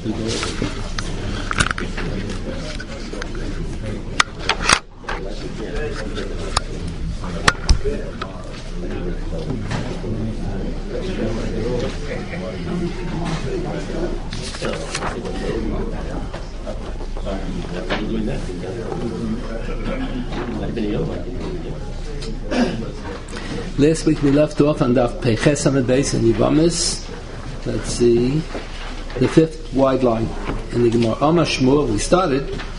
Last week we left off on Daf Peches Amud Beis and Yivamis. Let's see, the fifth wide line in the Gemara. Amar Shmuel, we started.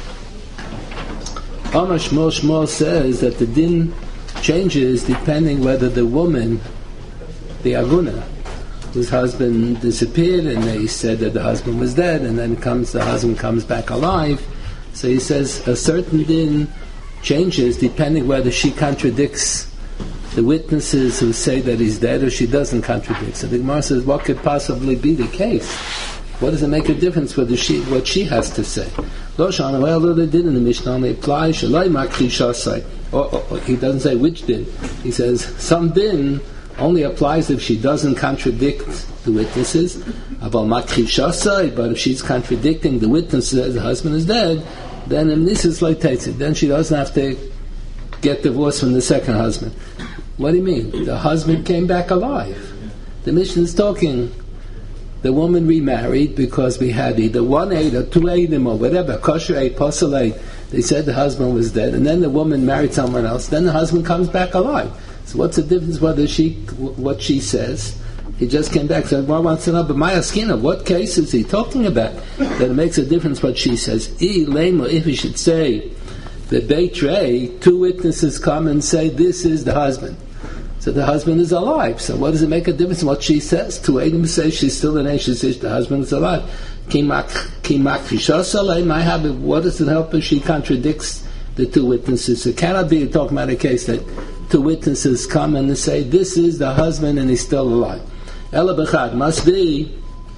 Amar Shmuel, Shmuel says that the din changes depending whether the woman, the Aguna, whose husband disappeared, and they said that the husband was dead, and then the husband comes back alive. So he says a certain din changes depending whether she contradicts the witnesses who say that he's dead, or she doesn't contradict. So the Gemara says, what could possibly be the case? What does it make a difference whether what she has to say? Lo shana, well, they did in the Mishnah only apply shalai makri shasai. He doesn't say which din. He says some din only applies if she doesn't contradict the witnesses. About makri shasai, but if she's contradicting the witnesses that the husband is dead, then in this is like taitzit. Then she doesn't have to get divorced from the second husband. What do you mean? The husband came back alive. The Mishnah is talking, the woman remarried because we had either 1 aid or 2 aidim or whatever, kosher aid, posel aid. They said the husband was dead, and then the woman married someone else, then the husband comes back alive. So what's the difference whether what she says? He just came back, so one wants to know, but Maya Skina, what case is he talking about that it makes a difference what she says? If he should say, the Beit 2 witnesses come and say, this is the husband. So the husband is alive. So what does it make a difference what she says? 2 Adam says she's still an age, she says the husband is alive. What does it help if she contradicts the 2 witnesses? It cannot be talking about a case that 2 witnesses come and they say, this is the husband and he's still alive. Ela b'chad must be,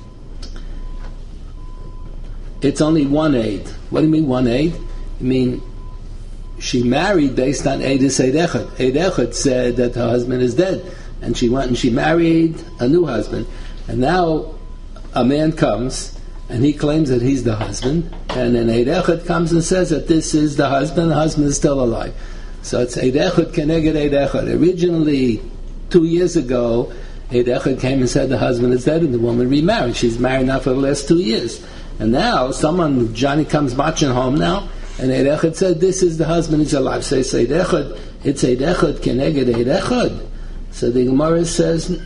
it's only 1 aid. What do you mean 1 aid? I mean, she married based on Eidus Eid Echad. Eid Echad said that her husband is dead, and she went and she married a new husband. And now a man comes and he claims that he's the husband, and then Eid Echad comes and says that this is the husband is still alive. So it's Eid Echad keneged Eid Echad. Originally, 2 years ago, Eid Echad came and said the husband is dead, and the woman remarried. She's married now for the last 2 years. And now Johnny comes marching home now, and Eid Echad said, this is the husband, he's alive. So it's Eid Echad keneged Eid Echad. So the Gemara says,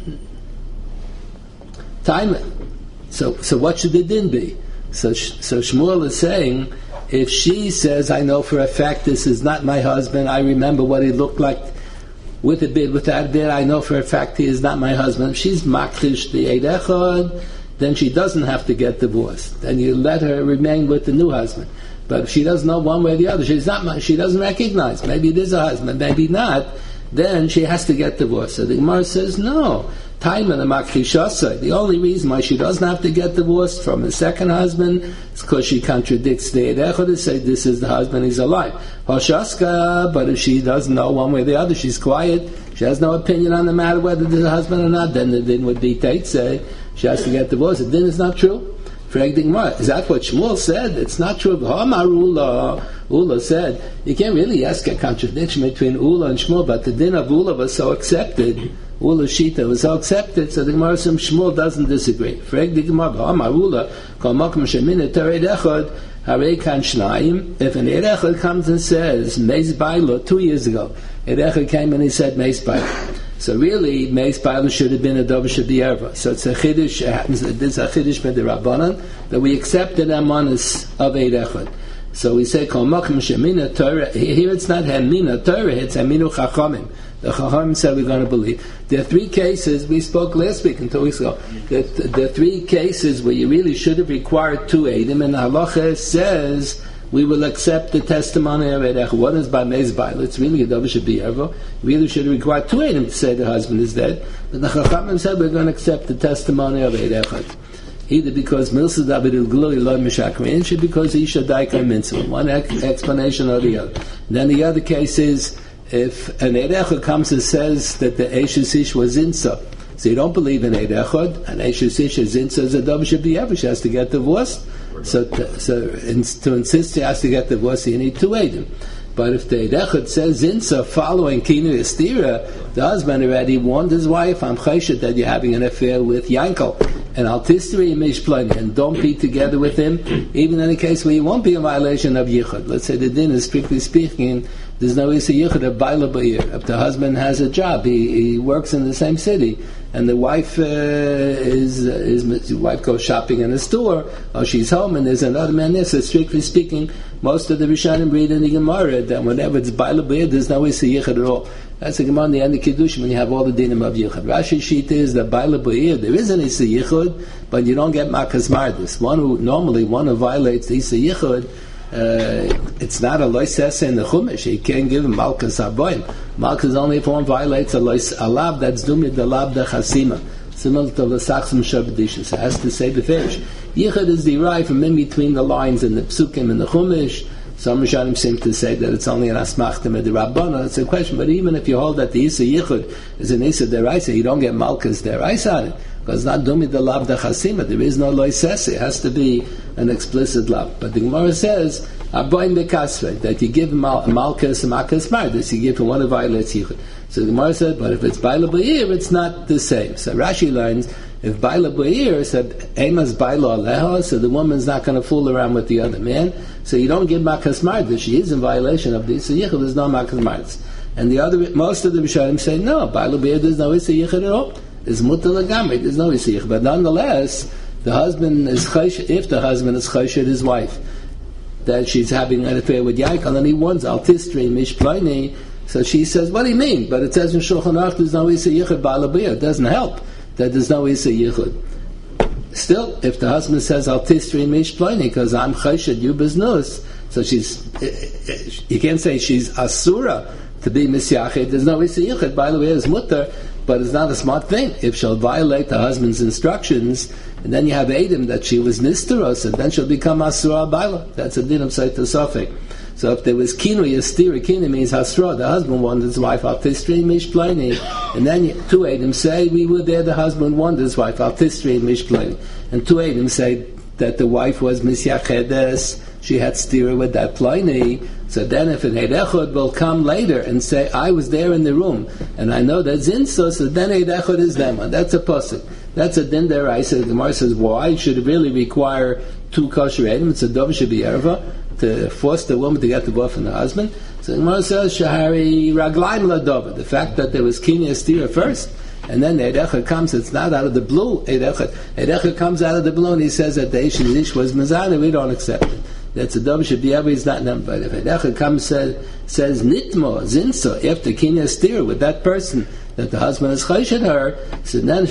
time it. So what should the din be? So Shmuel is saying, if she says, I know for a fact this is not my husband, I remember what he looked like with a beard, without a beard, I know for a fact he is not my husband. If she's makrish the Eid Echad, then she doesn't have to get divorced. Then you let her remain with the new husband. But if she doesn't know one way or the other, she doesn't recognize, maybe it is a husband, maybe not, then she has to get divorced. So the Gemara says, no. The only reason why she doesn't have to get divorced from the second husband is because she contradicts the Eid Echad to say this is the husband, he's alive. Hashaska, but if she doesn't know one way or the other, she's quiet, she has no opinion on the matter whether there's a husband or not, then the din would be say she has to get divorced. The din is not true. Is that what Shmuel said? It's not true. Ula said, you can't really ask a contradiction between Ula and Shmuel, but the din of Ula was so accepted, Ula's Shita was so accepted, so the Gemara says Shmuel doesn't disagree. If an Eid Echad comes and says, Meis Baila, 2 years ago, Eid Echad came and he said Meis Baila. So really, Meis Baila should have been a Dovish B'Yerva. So it's a Chiddush, there's a Chiddush B'Derabbanan, that we accept the Amanis of Eid Echad. So we say, Kol Makom Shemina Torah, here it's not Hemina Torah, it's Heminu Chachamim. The Chachamim said we're going to believe. There are 3 cases, we spoke last week and 2 weeks ago, there are 3 cases where you really should have required 2 Eidim, and the Halacha says, we will accept the testimony of Eid Echad. One is by Meis Baila, it's really a Dovish B'Yerva. We really should have required 2 Eidim to say the husband is dead. But the Chachamim said we're going to accept the testimony of Eid Echad. Either because Milsa David il Glui Lo Mishakrin, or because Isha Daika Mitzvah. One explanation or the other. And then the other case is, if an Eid Echad comes and says that the Eishes Ish was Insa, So you don't believe in Eid Echad, and Eishes Isha Zinsa Zadov should be ever. She has to get divorced. So to insist she has to get divorced, you need two Eidim. But if the Eid Echad says Zinsa following Kinu Estira, the husband already warned his wife, I'm choshed that you're having an affair with Yankel. And Altistri Mishplani, and don't be together with him, even in a case where you won't be in violation of Yichud. Let's say the din is, strictly speaking, there's no Isa Yichud of Baila Ba'ir. If the husband has a job, he works in the same city, and the wife wife goes shopping in a store, or she's home and there's another man there. So strictly speaking, most of the Rishonim read in the Gemara that whenever it's Baila Ba'ir, there's no Isa Yichud at all. That's the Gemara in the end of Kiddush when you have all the dinim of Yichud. Rashi's sheet is that Baila Ba'ir, there is an Isa Yichud, but you don't get Makas Mardis. One who violates the Isa Yichud, it's not a lois sese in the Chumash. You can't give him Malkas Aboim. Malkas only if one violates a lav that's dumid the lav the chasima. Similar to the Sachsim Shabbatishus. It has to say the finish. Yichud is derived from in between the lines in the Psukim and the Chumash. Some Rishonim seem to say that it's only an asmachta med Rabbana. It's a question, but even if you hold that the Isa Yichud is an Isa deraisa, you don't get Malkas deraisa on it. Because it's not dumid the lav the chasima. There is no lois sese. It has to be an explicit lav. But the Gemara says, Aboim bekasve, that you give malkas makas mardis, you give him one who violates yichud. So the Gemara said, but if it's baila b'ir, it's not the same. So Rashi learns, if baila b'ir said emas baila aleha, so the woman's not going to fool around with the other man. So you don't give makas mardis. She is in violation of this. So yichud, there's no makas mardis. And most of the Rishonim say no, baila b'ir, there's no issa yichud at all. Is mutter legamri. There's no isich, but nonetheless, the husband is choshed. If the husband is choshed his wife that she's having an affair with Yankel, and he warns altistri mishplani, so she says, "What do you mean?" But it says in Shulchan Aruch there's no isich yichud ba'alabiyah. It doesn't help that there's no isich yichud. Still, if the husband says altistri mishplani because I'm choshed you biznus, so you can't say she's asura to be misyached. There's no isich yichud. By the way, is mutter. But it's not a smart thing. If she'll violate the husband's instructions, and then you have Adam that she was nisteros, and then she'll become Asura Baila. That's a din of Saita Sofik. So if there was Kinu Yastira, Kinu means Hasra, the husband wanted his wife, Altistri Mishplani, and then two Adam say, we were there, the husband wanted his wife, Altistri Mishplani. And two Adam say that the wife was Misyachedes, she had stira with that Pliny. So then if an Eid Echad will come later and say, I was there in the room, and I know that Zinso, so then Eid Echad is them. That's a pasuk. That's a din deraisa. The Gemara says, why should it really require two kosher Eidim? It's a dov should be erva, to force the woman to get the wife from the husband. So the Gemara says, Shahari Raglaim Ladova. The fact that there was Kini Estira first, and then Eid Echad comes, it's not out of the blue, Eid Echad comes out of the blue, and he says that the Ish was Mazana, we don't accept it. That's a dove should be ever is not numbered. But if Eid comes says nitmo zinso after kinya steer with that person that the husband has choshed her, so then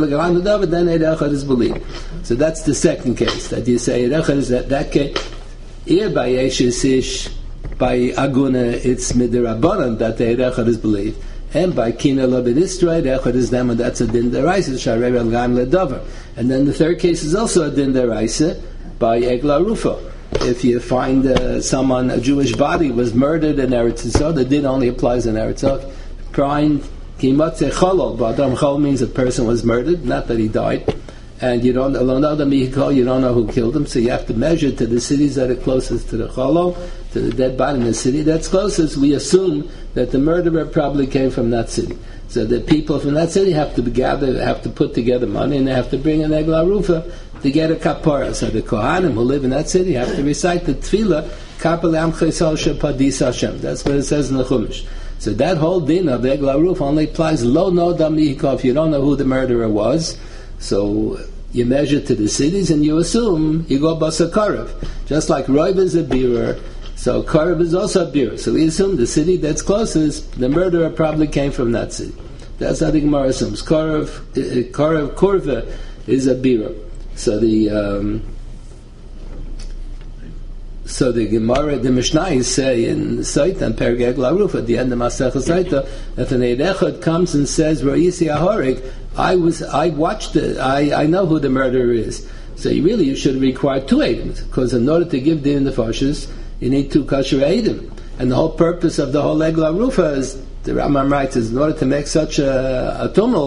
then Eid Echad is believed. So that's the second case that you say Eid Echad is that case. Here by Yeshes Ish by Aguna it's midirabanan that the Eid Echad is believed. And by Kina Labidistra, Eid Echad is them, and that's a din deraisa, Sharei Al-Gaim Ledover. And then the third case is also a din deraisa by Egla Rufa. If you find a Jewish body was murdered in Eretz Yisrael, the din only applies in Eretz Yisrael. Crying, Kimatze Cholol, Ba'adam Chol means a person was murdered, not that he died. And you don't know who killed him, so you have to measure to the cities that are closest to the Cholol, to the dead body in the city that's closest. We assume that the murderer probably came from that city. So the people from that city have to put together money, and they have to bring an Egla Rufa to get a kapara. So the Kohanim who live in that city have to recite the Tefillah, Kapel Amcha Yisrael Shepadis Hashem. That's what it says in the Chumash. So that whole din of Egla Rufa only applies lo no damihiko if you don't know who the murderer was. So you measure to the cities and you assume you go basa Karev. Just like Roiv is a bearer, so Karev is also a bearer. So we assume the city that's closest, the murderer probably came from that city. That's how the Gemara assumes. Korva is a bearer. So the Gemara, the Mishnayos say in Saita and Pergeg Laruf at the end of Masech Saita, if an Eid Echad comes and says Roisi Ahorik, I watched it, I know who the murderer is. So you should require two Eidim, because in order to give din the Fashis, you need two kosher Eidim. And the whole purpose of the whole Egla Rufa is, the Rambam writes, is in order to make such a tumult,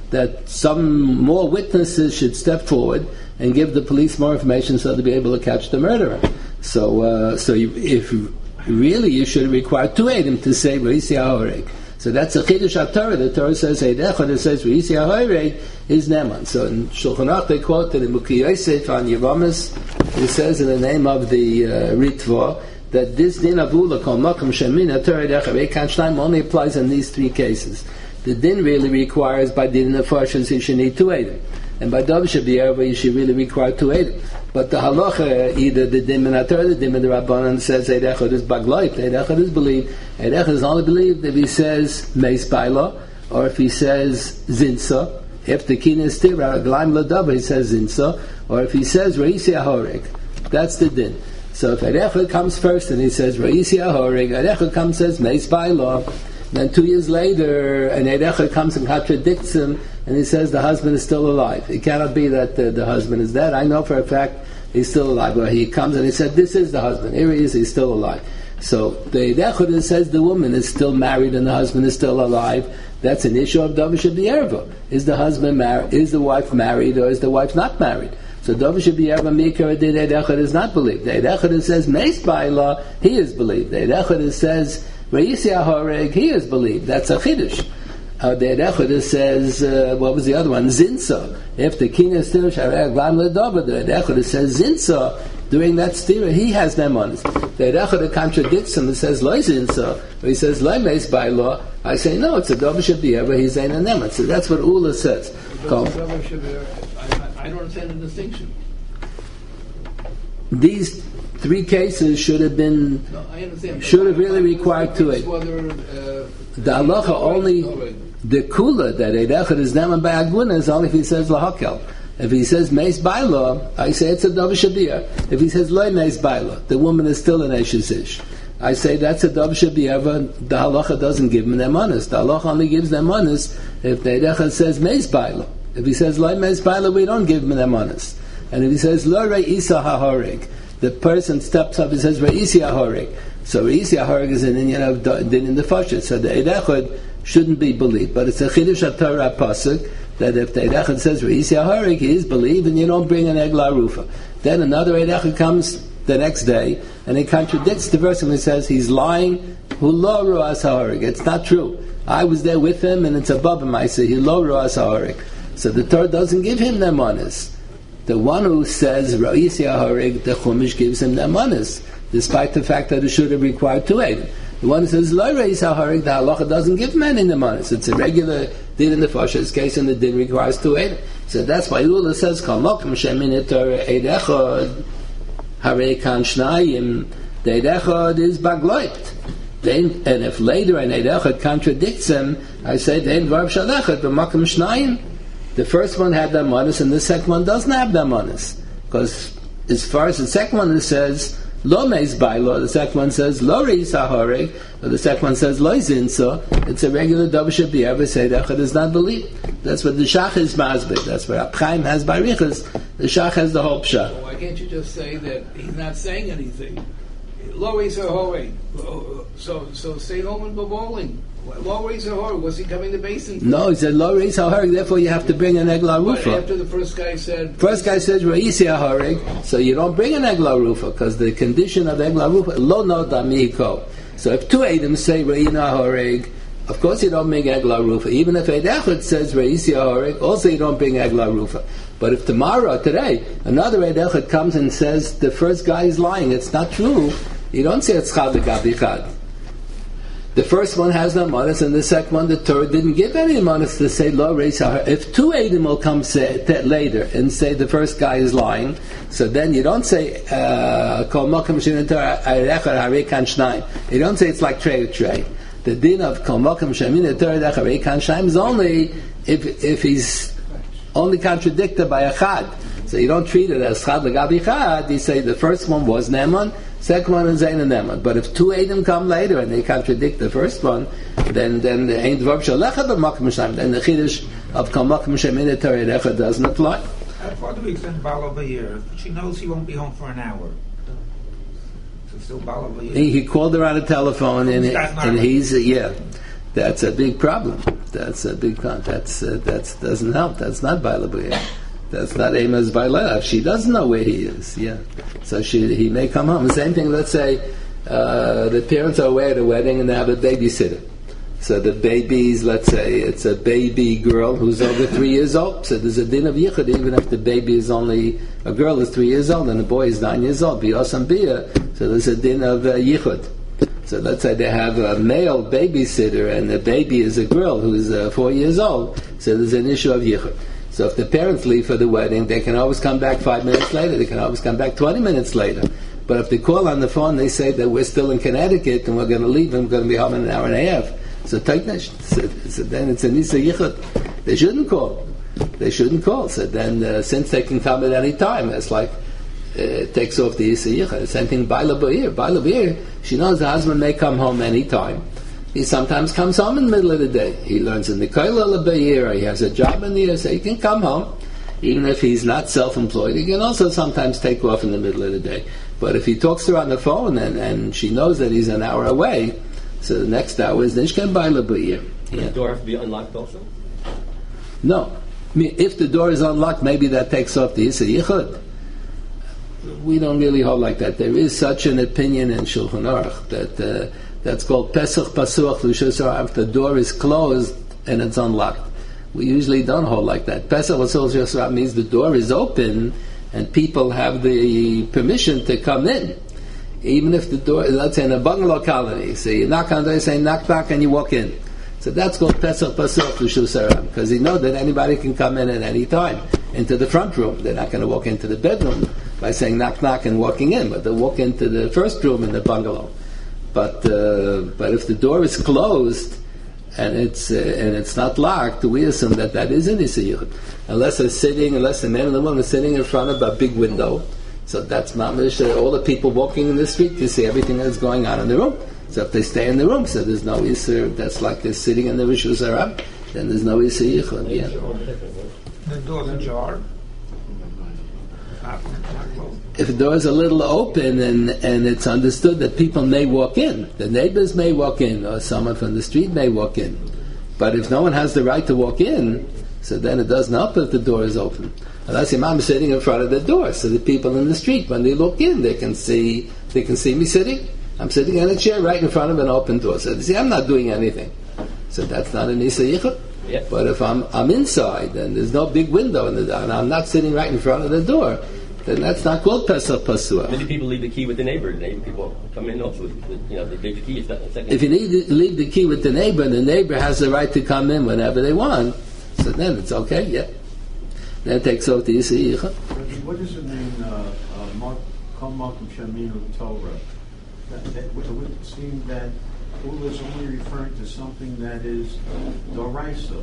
that some more witnesses should step forward and give the police more information so they'll be able to catch the murderer. So if really you should require two Eidim to say Reisi HaHoreg. So that's a Chiddush HaTorah. The Torah says Eid Echad, it says Reisi HaHoreg is Neman. So in Shulchan Aruch they quote that in Mukhi Yosef on Yeramis, it says in the name of the Ritva that this din of Ula Kol Makom Shemin HaTorah Eid Echad Reikan Shnayim only applies in these three cases. The din really requires by din Nefashos you should need two Eidim. And by Dav Shabiyarva you should really require two Eidim. But the halacha, either the din min HaTorah, the din min the Rabbanan says Eid Echad is bagloit, Eid Echad is believed. Eid Echad is only believed if he says Meis Baila, or if he says Zinsa. If the kin is Tira, Glaim Ladava, he says Zinsa, or if he says Reisi HaHoreg. That's the din. So if Eid Echad comes first and he says Reisi HaHoreg, Eid Echad comes and says Meis Baila, then 2 years later, an Eid Echad comes and contradicts him, and he says the husband is still alive. It cannot be that the husband is dead. I know for a fact he's still alive. Well, he comes and he said, this is the husband. Here he is, he's still alive. So the Eid Echad says the woman is still married and the husband is still alive. That's an issue of Davar Shabiyarva. Is the husband married? Is the wife married, or is the wife not married? So Davar Shabiyarva Mikra did Eid Echad is not believed. The Eid Echad says Meis Baila, he is believed. The Eid Echad says Reisi HaHoreg, he is believed. That's a Chiddush. The Eid Echad says, what was the other one? Zinsa. If the king is still Sharei Glam Ledova, the Eid Echad says Zinsa. During that stira, he has them on it. The Eid Echad contradicts him and says Loi Zinsa, or he says Loi Meis Baila. I say no, it's a Davar Shabiyarva, he's Ein Aneman. So that's what Ula says. I don't understand the distinction. These three cases should have been, should have really required two Eidim. The halacha only, the kula that Eid Echad is Neman by Aguna is only if he says Lahakel. If he says Meis Baila, I say it's a Davar Shabiyarva. If he says Loi Meis Baila, the woman is still an Eshes Ish. I say that's a Davar Shabiyarva. The halacha doesn't give him nemanis. The halacha only gives nemanis if the Eid Echad says Meis Baila. If he says Loi Meis Baila, we don't give him nemanis. And if he says Lo Reisi HaHoreg, the person steps up and says Reisi HaHoreg. So Reisi HaHoreg is an inyan of din in the Fashit. So the Eid Echad shouldn't be believed. But it's a Chiddush HaTorah pasuk that if the Eid Echad says Reisi HaHoreg, he is believed, and you don't bring an Egla Rufa. Then another Eid Echad comes the next day, and he contradicts the verse and he says he's lying. Hu lo ru'as HaHoreg. It's not true. I was there with him, and it's above him. I say he lo ru'as HaHoreg. So the Torah doesn't give him nemanis. The one who says Reisi HaHoreg, the Chumash gives him nemanis, despite the fact that it should have required two Eidim. The one who says Lo Reisi HaHoreg, the halacha doesn't give many nemanis. It's a regular din in the Fashos case, and the din requires two Eidim. So that's why Ula says Kol Mokum Shemin Torah Eid Echad Harei Kan Shnayim. The Eid Echad is bagloit. And if later an Eid Echad contradicts him, I say Dein Dvar Shal Echad B'Makom Shnayim. The first one had nemanis, and the second one doesn't have nemanis, because as far as the second one says Lo Meis Baila, the second one says Lo Reisi HaHoreg, or the second one says Lo Zinsa. It's a regular Davar Shabiyarva. Eid Echad is not believed. That's what the Shach is masbik. That's what Rab Chaim has by Riches. The Shach has the whole pshat. Why can't you just say that he's not saying anything? Lo Reisi HaHoreg. So stay home and go bowling. Lo Reisi HaHoreg. Was he coming to basin? No, he said Lo Reisi HaHoreg. Therefore, you have to bring an Egla Rufa. But after the first guy says Reisi HaHoreg, so you don't bring an Egla Rufa, because the condition of Egla Rufa Lo No Damiko. So if two Eidim say Reisi HaHoreg, of course you don't bring Egla Rufa. Even if Eid Echad says Reisi HaHoreg, also you don't bring Egla Rufa. But if today, another Eid Echad comes and says the first guy is lying, it's not true, you don't say it's Chad L'Gabi Chad. The first one has no manas, and the second one, the Torah didn't give any manas to say Lo Reisi HaHoreg. If two Eidim will come say that later and say the first guy is lying, so then you don't say Kol Mokum Shemin Torah Eid Echad Harei Kan Shnayim. You don't say it's like Trey. The din of Kol Mokum Shemin Torah Eid Echad Harei Kan Shnayim is only if he's only contradicted by a Chad. So you don't treat it as Chad L'Gabi Chad. You say the first one was Neman, second one is Ein Neman. But if two Eidim come later and they contradict the first one, then the Ein Dvar Shal Echad B'Makom Shnayim. Then the Chiddush of Kol Mokum Shemin Torah Eid Echad doesn't apply. How far do we extend Baal Vayir? She knows he won't be home for an hour. So still Baal Vayir. He called her on the telephone, and he's that's a big problem. That's a big con. That doesn't help. That's not Baila B'Yeh. That's not Emes Baila. She doesn't know where he is. Yeah, so he may come home. The same thing. Let's say the parents are away at a wedding and they have a babysitter. So the baby's, let's say, it's a baby girl who's over 3 years old. So there's a din of yichud, even if the baby is only, a girl is 3 years old and the boy is 9 years old. B'yosam biyah. So there's a din of yichud. So let's say they have a male babysitter and the baby is a girl who's 4 years old. So there's an issue of yichud. So if the parents leave for the wedding, they can always come back 5 minutes later. They can always come back 20 minutes later. But if they call on the phone, they say that we're still in Connecticut and we're going to leave and we're going to be home in an hour and a half. So then it's a nisa yichud. They shouldn't call. So then since they can come at any time, it's like it takes off the nisa yichud. Same thing Baila B'Yeh. She knows the husband may come home any time. He sometimes comes home in the middle of the day. He learns in the kollel B'Yeh. He has a job in the year, so he can come home. Even if he's not self-employed, he can also sometimes take off in the middle of the day. But if he talks to her on the phone and she knows that he's an hour away, so the next hour is Nishkan Baila B'Yeh. The door has to be unlocked also? No. I mean, if the door is unlocked, maybe that takes off the Issa Yichud. We don't really hold like that. There is such an opinion in Shulchan Aruch that that's called Pesach Pasuach L'Shusar if the door is closed and it's unlocked. We usually don't hold like that. Pesach Pasuach L'Shusar means the door is open and people have the permission to come in. Even if the door, let's say in a bungalow colony, so you knock on the door, you say knock knock and you walk in. So that's called Pesach Pasuach L'Shusar because you know that anybody can come in at any time into the front room. They're not going to walk into the bedroom by saying knock knock and walking in, but they'll walk into the first room in the bungalow. But if the door is closed and it's not locked, we assume that is an Issa Yichud. Unless the man and the woman are sitting in front of a big window, so that's mamish. All the people walking in the street, you see everything that's going on in the room. So if they stay in the room, so there's no Issa. That's like they're sitting in the Rishus Harab, then there's no Issa Yichud. Yeah. The door's ajar. If the door is a little open and it's understood that people may walk in, the neighbors may walk in, or someone from the street may walk in. But if no one has the right to walk in, so then it doesn't help if the door is open. Unless Imam is sitting in front of the door, so the people in the street, when they look in, they can see me sitting. I'm sitting in a chair right in front of an open door. So they see, I'm not doing anything. So that's not an Issa Yichud. Yeah. But if I'm inside and there's no big window in the door, and I'm not sitting right in front of the door, then that's not called Pesach Pasuach. Many people leave the key with the neighbor. People come in also with, they leave the key. If you leave the key with the neighbor, and the neighbor has the right to come in whenever they want, so then it's okay, yeah. Then it takes off the Issa Yichud. What does it mean, Kol Malkum Sheminu Torah? It would seem that Ula is only referring to something that is Doraisa.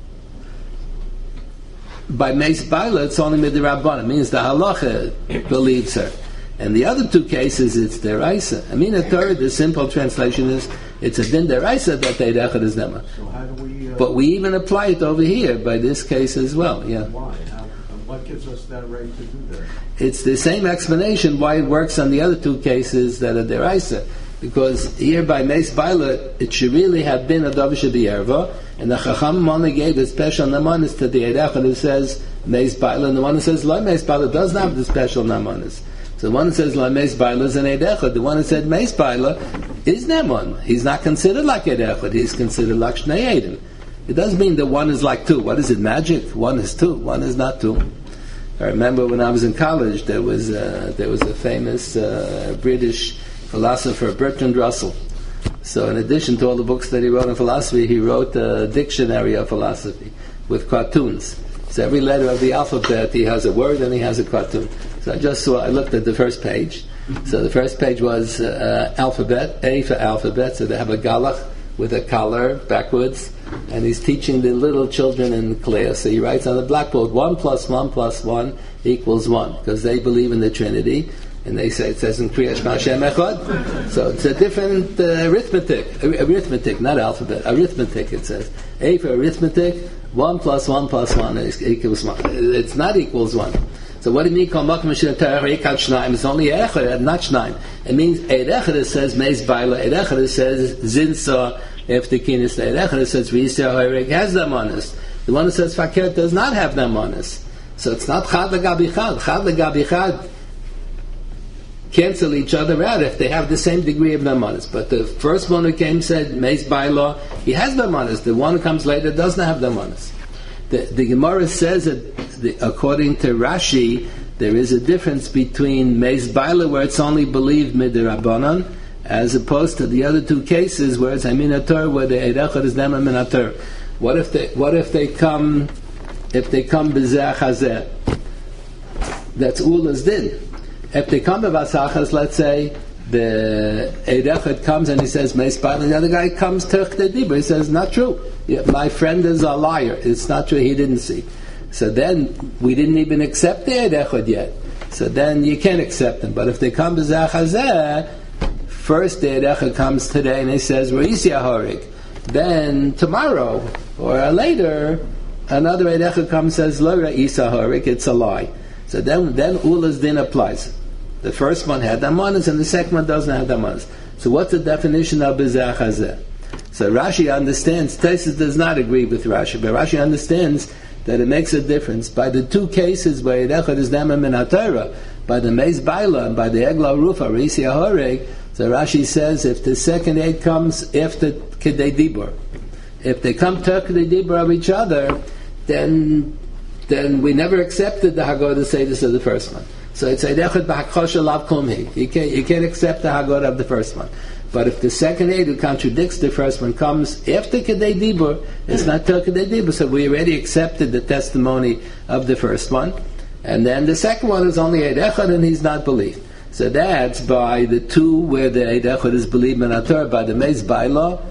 By Meis Baila, it's only Midirabban. It means the halacha believes her. And the other two cases, it's Deraisa. I mean, a third, the simple translation is, it's a din Deraisa that they Echad is Nema. So how do we... But we even apply it over here by this case as well, yeah. Why? What gives us that right to do that? It's the same explanation why it works on the other two cases that are Deraisa. Because here by Meis Baila, it should really have been a Davish B'Yerva, and the Chacham only gave a special namanis to the Eidechad who says Meis Baila, and the one who says Lo Meis Baila doesn't have the special namanis. So the one who says Lo Meis Baila is an Eidechad. The one who said Meis Baila is Neman. He's not considered like Eidechad. He's considered like Shnei Eidim. It doesn't mean that one is like two. What is it, magic? One is two. One is not two. I remember when I was in college, there was a famous British philosopher, Bertrand Russell. So in addition to all the books that he wrote in philosophy, he wrote a dictionary of philosophy with cartoons. So every letter of the alphabet, he has a word and he has a cartoon. So I looked at the first page. So the first page was alphabet, A for alphabet. So they have a galach with a collar backwards. And he's teaching the little children in class. So he writes on the blackboard, 1 + 1 + 1 = 1. Because they believe in the Trinity. And they say it says in Kriya Shema Hashem Echad. So it's a different arithmetic, not alphabet. Arithmetic, it says. A for arithmetic, 1 + 1 + 1 = 1. It's not equals 1. So what do you mean? Kol Malkum Sheminu Torah Ekad Shnayim. It's only Echad, not Shnayim. It means Eid Echad says Meis Baila. Eid Echad says Zinsa. if the kinis Eid Echad says V'Yisrael Horeg has them on us. The one who says Fakir does not have them on us. So it's not Chad L'Gabi Chad. Chad L'Gabi Chad cancel each other out if they have the same degree of nemanis. But the first one who came said, Meis Baila, he has nemanis. The one who comes later doesn't have nemanis. The Gemara says that according to Rashi, there is a difference between Meis Baila, where it's only believed Midirabanan, as opposed to the other two cases where it's Aminatur, where the Eid Echad is Nema Minatur. What if they come B'zeh Chazeh? That's Ula's din. If they come to Vasachas, let's say, the Eid Echad comes and he says, Meis Baila, the other guy comes to Dibur, he says, not true. My friend is a liar. It's not true, he didn't see. So then, we didn't even accept the Eid Echad yet. So then, you can't accept them. But if they come to Zachazeh, first the Eid Echad comes today and he says, Re'isi Ahorik. Then, tomorrow, or later, another Eid Echad comes and says, Lo Re'isi Ahorik, it's a lie. So then Ula's din applies. The first one had Damanas and the second one doesn't have Damanas. So what's the definition of B'zeh Chazeh? So Rashi understands, Taisus does not agree with Rashi, but Rashi understands that it makes a difference. By the two cases where Eid Echad is Nema Min HaTorah, by the Meis Baila and by the Egla Rufa, Re'isi Ahoreg, so Rashi says if the second Eid comes after Kedei Dibur, if they come to Kedei Dibur of each other, then we never accepted the Haggadah Seidus of the first one. So it's Eid Echad b'Hakchosha Lav Kumhi. You can't accept the Haggadah of the first one. But if the second Eid who contradicts the first one comes after Kedei Dibur, it's not till Kedei Dibur, so we already accepted the testimony of the first one. And then the second one is only Eid Echad and he's not believed. So that's by the two where the Eid Echad is believed in Torah, by the Meis Baila,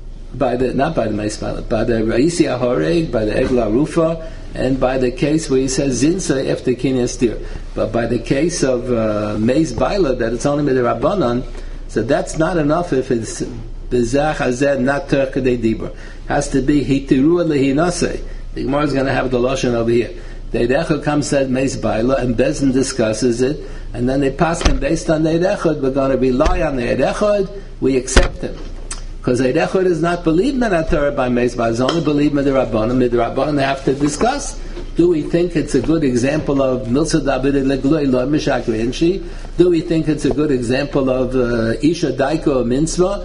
not by the Meis Baila, by the Re'isi Ahoreg, by the Egla Rufa, and by the case where he says Zinsa after Kinyan Stir. But by the case of Meis Baila, that it's only with the Rabbanan, so that's not enough if it's B'zeh Chazeh, not Ter Kedei Dibur. Has to be Hitirua Lehinase. The Gemara is going to have the Lashon over here. The Eid Echad comes, said Meis Baila, and Bezin discusses it, and then they pass him based on the Eid Echad. We're going to rely on the Eid Echad, we accept him. Because Eid Echad is not believed in Torah by Meis Baila, it's only believed in the Rabbanim. The Rabbanim they have to discuss. Do we think it's a good example of Milsa David Legloi Lo Mishakri Enshi? Do we think it's a good example of Isha Daiko Mitzvah?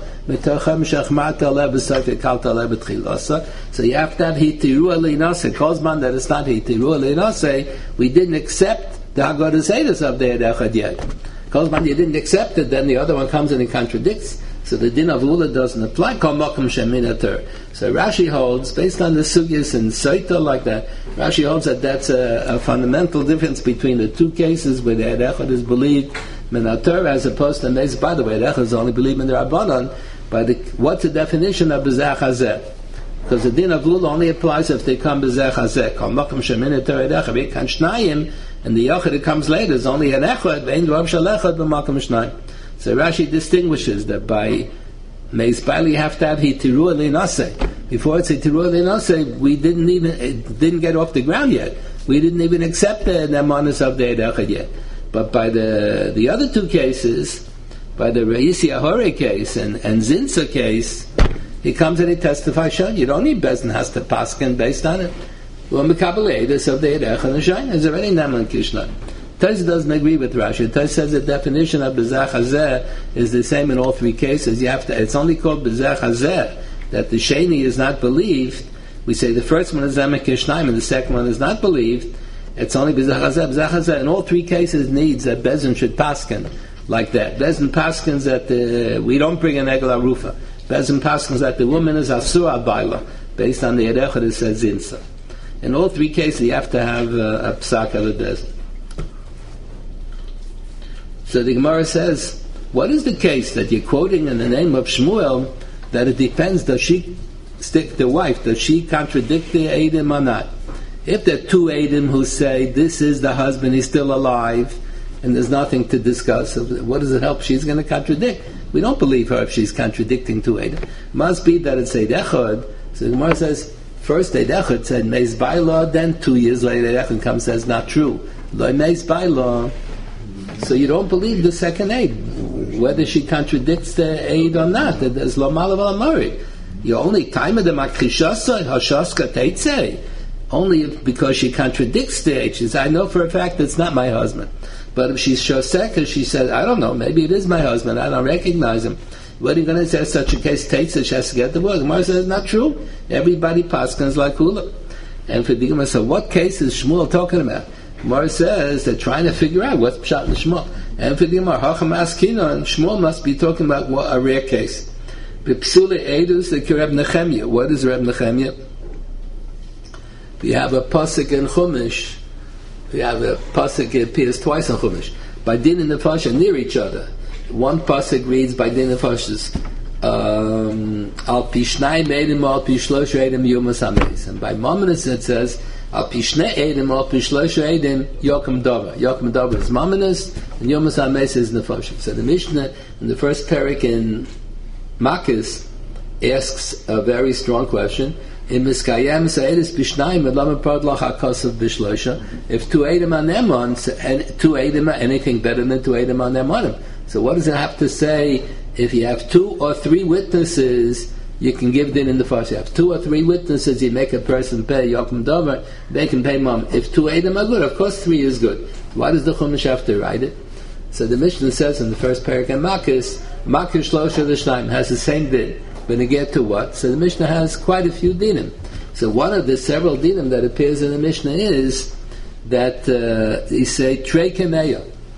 So you have to have Hitirua Leinase. Kozman that it's not Hitirua Leinase, we didn't accept the Haggadah Seidus of the Eid Echad yet. Kozman you didn't accept it, then the other one comes and he contradicts. So the din of Ula doesn't apply. So Rashi holds, based on the sugyas and Saita like that, Rashi holds that that's a fundamental difference between the two cases where the Eid Echad is believed Minator as opposed to Meis. By the way, Eid Echad is only believed in the Rabbanan. What's the definition of B'zeh Chazeh? Because the din of Ula only applies if they come B'zeh Chazeh. Kol Makom Sheminator Eid Echad Kan Shnayim, and the Yachid that comes later is only an Echad. Ve'en Rav Shal Echad B'Makom Shnayim. So Rashi distinguishes that by Meis Baila you have to have Hitirua Leinase. Before it's Hitirua Leinase, it didn't get off the ground yet. We didn't even accept the Nemanis of the Eid Echad yet. But by the other two cases, by the Re'isi Ahoreg case and Zinsa case, he comes and he testifies, Shon, you don't need Bezin has to paskin based on it. Well, Mekabel Eidus of the Eid Echad and Shon is already Neman Kishna. Tais doesn't agree with Rashi. Tais says the definition of B'zeh Chazeh is the same in all three cases. It's only called B'zeh Chazeh that the Sheni is not believed. We say the first one is Zemek Yishnaim and the second one is not believed. It's only B'zeh Chazeh. B'zeh Chazeh in all three cases needs that Bezin should paskin like that. Bezin paskins that we don't bring an Egel Arufa. Bezin paskins that the woman is Asura Baila based on the Eid Echad it says Zinsa. In all three cases you have to have a psak of the Bezin. So the Gemara says, what is the case that you're quoting in the name of Shmuel that it depends, does she stick the wife, does she contradict the Eidim or not? If there are two Eidim who say, this is the husband, he's still alive, and there's nothing to discuss, what does it help? She's going to contradict. We don't believe her if she's contradicting two Eidim. Must be that it's Eid Echad. So the Gemara says, first Eid Echad said, Meis Baila, then 2 years later Eid Echad comes and says, not true. Lo Meis Baila. So you don't believe the second Eid, whether she contradicts the Eid or not. There's Lo Malav Al Amari. You only time of the makrishasa hashaska teitze. Only because she contradicts the age. She says, I know for a fact it's not my husband. But if she's shoseka, she says, I don't know, maybe it is my husband, I don't recognize him. What are you going to say? Such a case takes it, she has to get the word. Gemara says, not true. Everybody paskins like hula. And for the Gemara, so what case is Shmuel talking about? Gemara says they're trying to figure out what's pshat in Shmuel. And for the Gemara, Hacham Askinon, Shmuel must be talking about a rare case. Psule Edus, the Reb Nechemia. What is Reb Nechemia? We have a pasuk in Chumash. We have a pasuk, it appears twice in Chumash. By din and nefesh are near each other. One pasuk reads by din and nefesh al pishnai medim al pishlosh edim yumas hameis. And by Mamonis it says al pishnai edim al pishlosh edim yokem davar. Yokem davar is Mamonis and yumas hameis is nefesh. So the Mishnah in the first parak in Makis asks a very strong question. In Miskayem Sa'edis Bishnayim Lama Pardlach HaKosav Bishlosha. If two Eidim on Nemon, and two Eidim are anything better than two Eidim on Nemonim. So what does it have to say? If you have 2 or 3 witnesses, you can give din in the first. You have 2 or 3 witnesses, you make a person pay Yokum Dover, they can pay Mom. If 2 Eidim are good, of course 3 is good. Why does the Chumash have to write it? So the Mishnah says in the first parak in Makis Shlosha L'Shnayim has the same din. When you get to what? So the Mishnah has quite a few dinim. So one of the several dinim that appears in the Mishnah is that you say Trei Kemeya.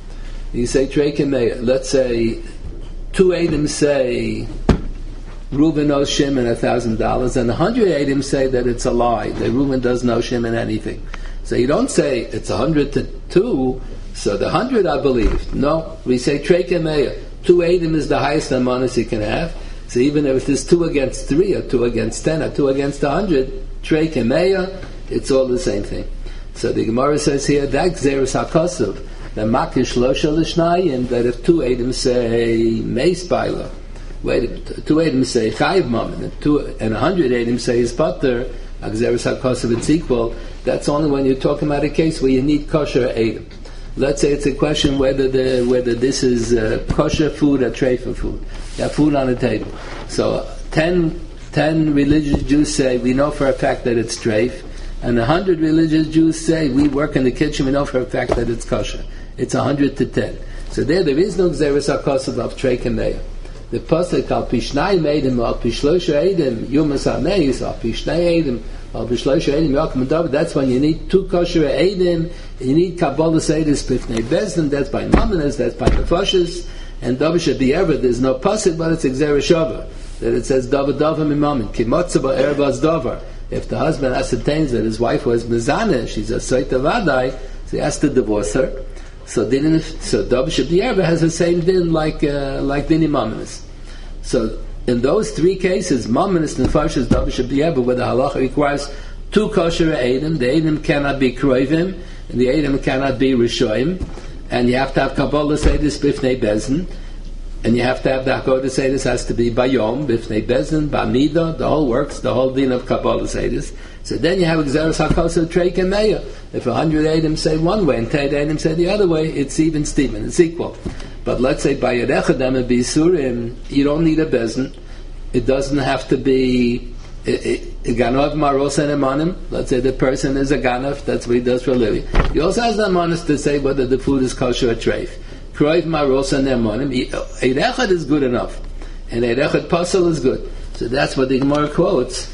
You say Trei Kemeya. Let's say 2 Eidim say Reuben owes Shimon $1,000, and 100 Eidim say that it's a lie, that Reuben doesn't owe Shimon anything. So you don't say it's 100 to 2, so the 100 I believe. No, we say Trei Kemeya. 2 Eidim is the highest amount you can have. So even if it's 2 against 3, or 2 against 10, or 2 against 100, Trei Kemeya, it's all the same thing. So the Gemara says here, that Gzeres HaKosav, the Makish Shlosha L'Shnayim, that if 2 Eidim say Meis Baila, 2 Eidim say Chayiv Mammon, and 100 Eidim say his Pater, Gzeres HaKosav, it's equal. That's only when you're talking about a case where you need kosher Eidim. Let's say it's a question whether this is kosher food or treifa food. You have food on the table. So 10 religious Jews say we know for a fact that it's treif, and 100 religious Jews say we work in the kitchen, we know for a fact that it's kosher. It's 100 to 10. So there is no gzeres hakosav of trei kemeya. The pasuk al pishnai eidim al pishlosha eidim yumas hameis al pishnai eidim al pishlosha eidim yakum davar. That's when you need 2 kosher eidim. You need kabbalah seidis b'fnei bezdin. That's by Mamonis. That's by nefashis. And davar should be ever. There's no pasuk, but it's a gzeres shava that it says davar davar mimamin kimotza ba'erbaz davar. If the husband ascertains that his wife was mezaneh, she's a soita vadai, so he has to divorce her. So davar should be ever has the same din like dini Mamonis. So in those 3 cases, Mamonis, nefashis, davar should be ever, where the halacha requires 2 kosher eidim. The eidim cannot be kroivim, and the eidim cannot be rishoim, and you have to have kabbalah seidis b'fnei bezdin, and you have to have the hakodah seidis has to be bayom b'fnei bezdin, b'amida, the whole works, the whole din of kabbalah seidis. So then you have gzeres hakosav trei kemeya. If 100 eidim say one way and 10 eidim say the other way, it's even Steven, it's equal. But let's say by Yerechadam and Bisurim, you don't need a bezdin. It doesn't have to be Ganov Maros and Emanim. Let's say the person is a Ganov, that's what he does for a living. He also has the Emanis to say whether the food is kosher or treif. Kroiv Maros and Emanim. Eirechad is good enough, and Eirechad Pasal is good. So that's what the Gemara quotes.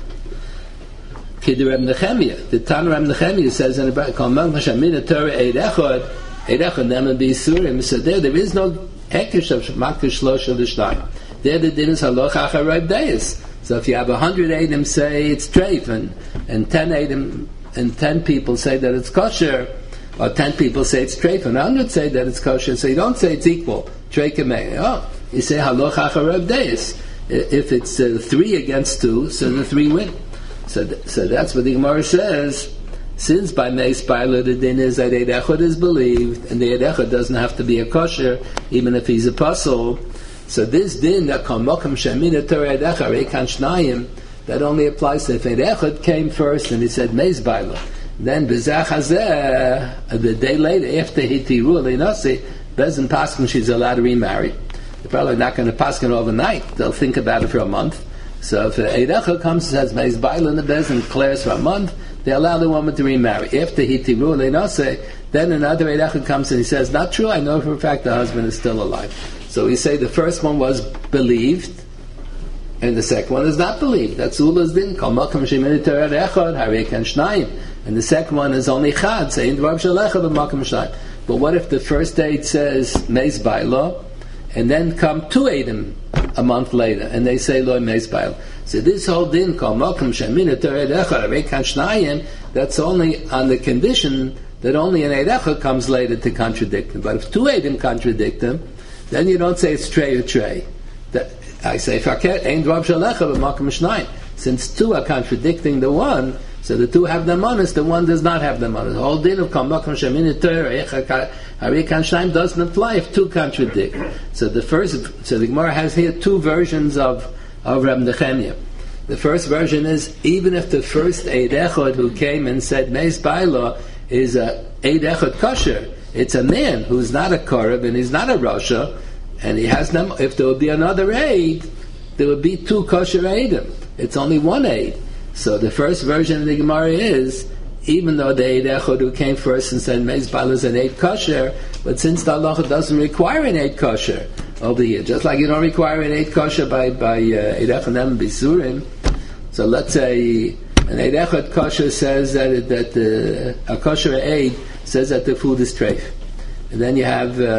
Kid Reb Nechemia. The Tan Reb Nechemia says in the Bible, Kol Melch Hashamina Torah Eirechad Neman B'Yisurim. So there is no Hekesh of Makish Shlosha L'Shnayim. There the din is Haloch Acharayv Deis. So if you have 100 eidim say it's treif, and 10 eidim and 10 people say that it's kosher, or 10 people say it's treif, and 100 say that it's kosher, so you don't say it's equal. Trei kemeya. Oh, you say haloch acharayv deis. If it's 3 against 2, so the 3 win. So that's what the Gemara says. Since by Meis Baila the din is that Eid Echad is believed, and the Eid Echad doesn't have to be a kosher, even if he's a puzzle. So this din that Kalmokam Shamina Torah Eid Echad Reikan Shnayim, that only applies to if Eid Echad came first and he said Meis Baila. Then B'zach Hazeh, the day later after Hitiru Leinasi, Bezin Paskin she's allowed to remarry. They're probably not going to paskin overnight. They'll think about it for a month. So if Eid Echad comes and says Meis Baila in the Beis and declares for a month, they allow the woman to remarry. After he tiru leinase, then another Eid Echad comes and he says, not true, I know for a fact the husband is still alive. So we say the first one was believed, and the second one is not believed. That's Ula's din. Kol makam shemini terer echad, harei kan shnayim. And the second one is only chad, saying dvar shel echad b'makam shnayim. But what if the first date says Meis Baila, and then come two Eidim a month later, and they say Lo Meis Baila? So this whole din, Kol makam shemini terer echad, harei kan shnayim, that's only on the condition that only an Eid Echad comes later to contradict him. But if two Eidim contradict him, then you don't say it's trey or trey. I say, since two are contradicting the one, so the two have the manas, the one does not have the manas. The whole din of doesn't apply if two contradict. So the Gemara has here two versions of Reb Nechemia. The first version is, even if the first Eid Echad who came and said Meis Baila is a Eid Echad kosher, it's a man who's not a Korab and he's not a Rasha, and he has them. If there would be another Eid, there would be two kosher Eidim. It's only one Eid. So the first version of the Gemara is, even though the Eid Echad who came first and said Meis Baila is an Eid kosher, but since the halacha doesn't require an Eid kosher over here, just like you don't require an Eid kosher by Eid Echad and Bisurim. So let's say an Eid Echad kosher says that a kosher Eid says that the food is treif. And then you have 10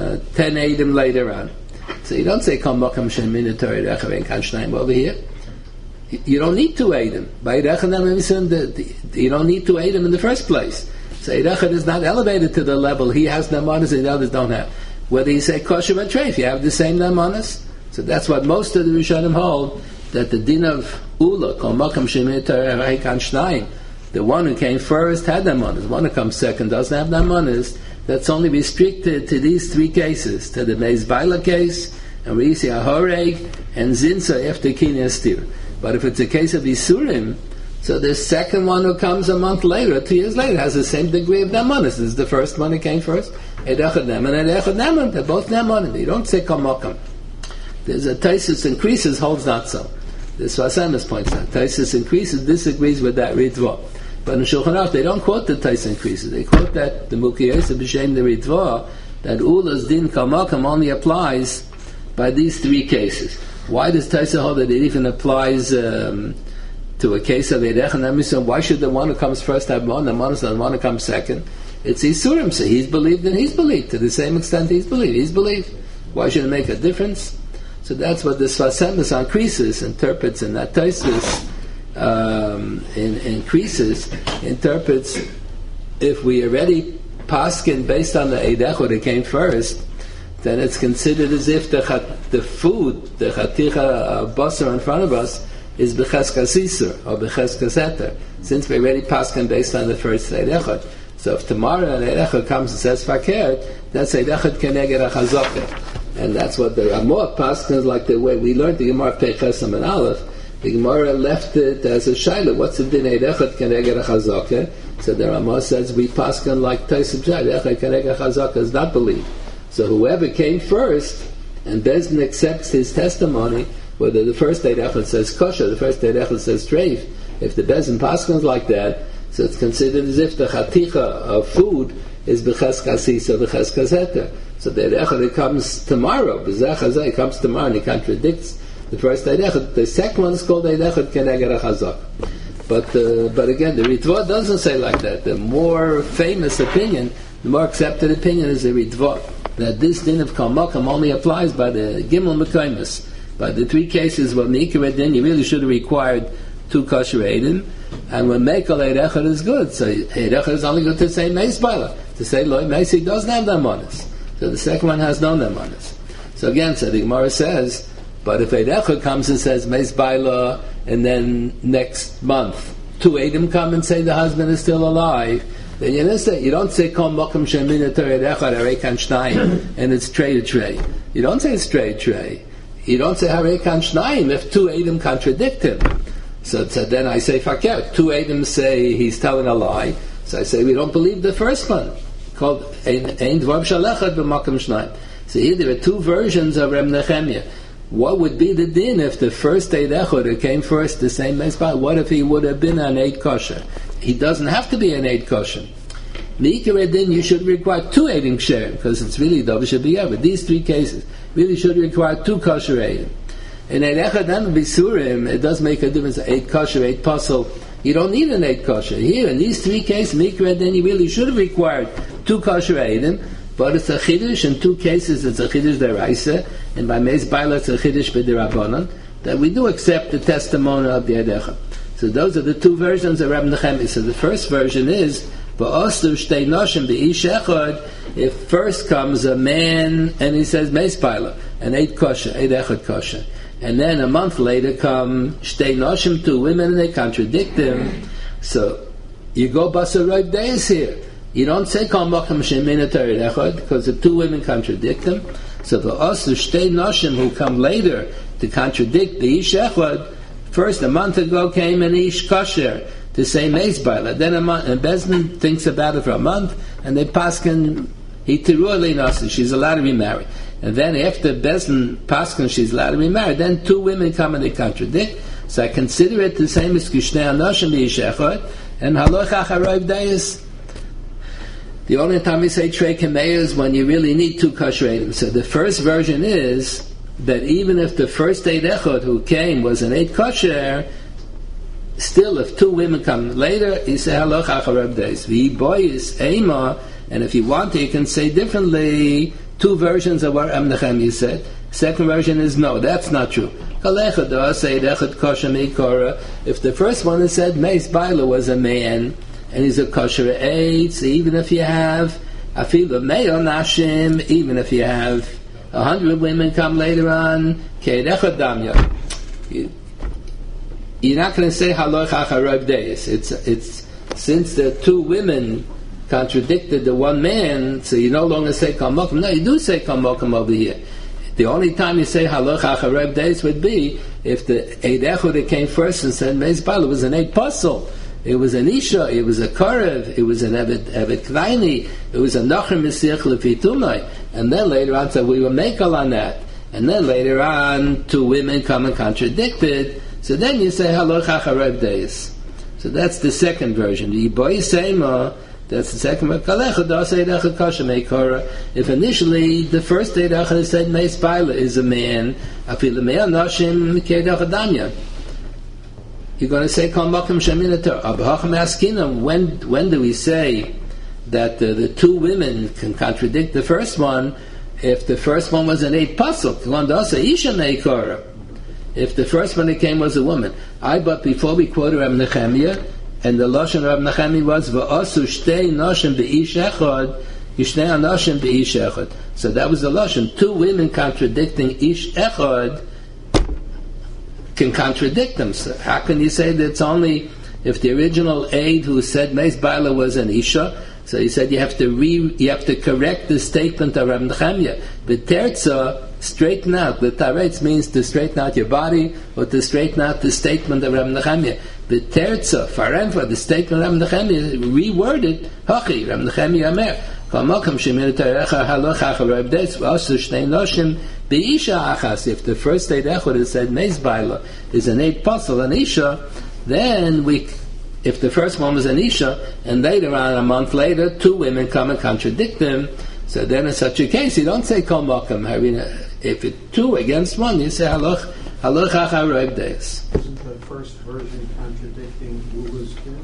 Eidim later on. So you don't say Kol Makam Shemin Torah Echad Ein Kan Shnayim over here. You don't need two Eidim. By Eid Echad you don't need two Eidim in the first place. So Eid Echad is not elevated to the level he has nemanas and the others don't have. Whether you say kosher or treif, you have the same nemanas. So that's what most of the Rishonim hold, that the din of Ula, Kol Makam Shemin Torah Ein Kan Shnayim, the one who came first had nemanas. The one who comes second doesn't have nemanas. That's only restricted to these three cases, to the Meis Baila case, and Reisi HaHoreg, and Zinsa after Kinyan Stir. But if it's a case of Isurim, so the second one who comes a month later, 2 years later, has the same degree of Nemanis. This is the first one who came first. Eid Echad Neman and Eid Echad Neman, they're both Nemanim. You don't say Kol Makam. There's a Taisus increases, holds not so. This Vasamis points out. Taisus increases disagrees with that Ritva. But in Shulchan Aruch, they don't quote the Tais increases. They quote that the Mukiyesa B'Shem the Ritva, that Ula's Din Kol Makam only applies by these three cases. Why does Tais hold that it even applies to a case of Eid Echad Neman? Why should the one who comes first have one, the one who comes second? It's Isurim, so he's believed and he's believed. To the same extent he's believed. Why should it make a difference? So that's what the Sfasemis on Krisis interprets in that Taisus. Interprets, if we already paskin based on the Eid Echad that came first, then it's considered as if the food, the chaticha basar in front of us, is b'cheskas isur or b'cheskas eter, since we already paskin based on the first Eid Echad. So if tomorrow an Eid Echad comes and says fakir, that's Eid Echad keneged a chazakah, and that's what the Ramah paskins, like the way we learned the Gemara Peichesam and Aleph. The Gemara left it as a shaila. What's the din Eid Echad keneged a chazakah? So the Ramah says we paskin like Taisib Shai. Eid Echad keneged a chazakah is not believed. So whoever came first, and Bezdin accepts his testimony, whether the first Eid Echad says kosher, the first Eid Echad says treif, if the Bezdin paskins like that, so it's considered as if the chaticha of food is b'cheskas isa, b'cheskas eter. So the Eid Echad comes tomorrow, it comes tomorrow, and he contradicts the first Eid Echad. The second one is called Eid Echad keneged a chazak. But again, the Ritva doesn't say like that. The more famous opinion, the more accepted opinion is the Ritva, that this din of Kol Makam only applies by the Gimel Mekaymus. By the three cases where Nikra din, you really should have required two kosher Eidim, and when Mekel Eid Echad is good, so Eid Echad is only good to say Meis Baila. To say Loi Meis, he doesn't have Nemanis. So the second one has no Nemanis. So again, so the Gemara says, but if Eid Echad comes and says Meis Baila, and then next month two Eidim come and say the husband is still alive, then you don't say Kol Makam Shemin Torah Eid Echad Harei Kan Shnayim, and it's trey to trey. You don't say it's trey to trey. You don't say Harei Kan Shnayim if two Eidim contradict him. So then I say fakir. Two Eidim say he's telling a lie. So I say we don't believe the first one, called Ein Dvar Shalechad B'Makam Shnayim. So here there are two versions of Reb Nechemia. what would be the din if the first Eid Echad came first, the same Meis Baila? What if he would have been an Eid Kosher? He doesn't have to be an Eid Kosher. Meikar din, you should require 2 Eidim Ksherim, because it's really Davar Shebiyah. But these 3 cases really should require 2 Kosher Eidim. In Eid Echad and Bisurim, it does make a difference. 8 Kosher, 8 Pasul. You don't need an 8 Kosher. Here, in these 3 cases, Meikar din, you really should have required 2 Kosher Eidim. But it's a Chiddush. In 2 cases, it's a Chiddush Deraisa, and by Meis Baila, it's a Chiddush B'Derabanan, that we do accept the testimony of the Eid Echad. So those are the 2 versions of Reb Nechemia. So the first version is, if first comes a man and he says Meis Baila, an 8 Kosher, 8 Echad Kosher, and then a month later come Shtei Noshim, 2 women, and they contradict him. So you go Basar Roib Deis here. You don't say Kol Mokum Shemin Atari Echad, because the 2 women contradict him. So the Osir Shtei Noshim who come later to contradict the Ish Echad, first a month ago came an Ish Kosher to say Meis Baila. Then a month, and Bezdin thinks about it for a month, and they paskin Hitiru Alei Nasi, she's allowed to be married. And then after Bezdin paskin she's allowed to be married, then 2 women come and they contradict. So I consider it the same as Kishnei Anoshim Ish Echad, and Haloch Acharoiv Deis. The only time we say Trei Kamei is when you really need 2 Kosher Eidim. So the first version is that even if the first Eid Echad who came was an 8 Kosher, still if 2 women come later, you say Haloch Acharoiv Deis. V'hi boyis Eima, and if you want to, you can say differently 2 versions of what Reb Nechemia said. Second version is no, that's not true. If the first one is said Meis Baila was a man, and he's a kosher 8, so even if you have afilu me'o nashim, even if you have 100 women come later on, ke'ed echad damya, you're not going to say haloch acharoiv deis. It's since the 2 women contradicted the 1 man, so you no longer say kol mokum. No, you do say kol mokum over here. The only time you say haloch acharoiv deis would be if the Eid Echad that came first and said Meis Baila was an 8 Pasul. It was an Isha, it was a Korev, it was an Evet Kvaini, it was a Nachar Mesiach Lefitumai. And then later on, so we will make all on that. And then later on, 2 women come and contradicted. So then you say Haloch Acharoiv Deis. So that's the second version. The Yiboy Seima, that's the second version. If initially the first Eid Echad said Meis Baila is a man, Afilu Me'o Nashim Ke'ed Echad Damya, you're going to say Kol Mokum Shemin Atar. When do we say that the 2 women can contradict the first one? If the first one was an 8 Pasuk, if the first one that came was a woman. But before we quote Reb Nechemia, and the Lashon Reb Nechemia was V'osu Shtei Noshim B'ish Echad, Yishnei Anoshim B'ish Echad. So that was the Lashon. 2 women contradicting Ish Echad can contradict them. So how can you say that it's only if the original aide who said Meis Baila was an Isha? So he said you have to correct the statement of Reb Nechemia. The terza, straighten out. The taretz means to straighten out your body or to straighten out the statement of Reb Nechemia. The terza, farenfa, the statement of Reb Nechemia, reworded, Hachi, Reb Nechemia Amer. If the first Eid Echad has said Meis Baila is an 8 Pasul, an Isha, then if the first one was an Isha, and later on, a month later, 2 women come and contradict them, so then in such a case, you don't say Kol Mokum. If it's 2 against 1, you say Haloch Acharoiv Deis. Isn't the first version contradicting Ula's din?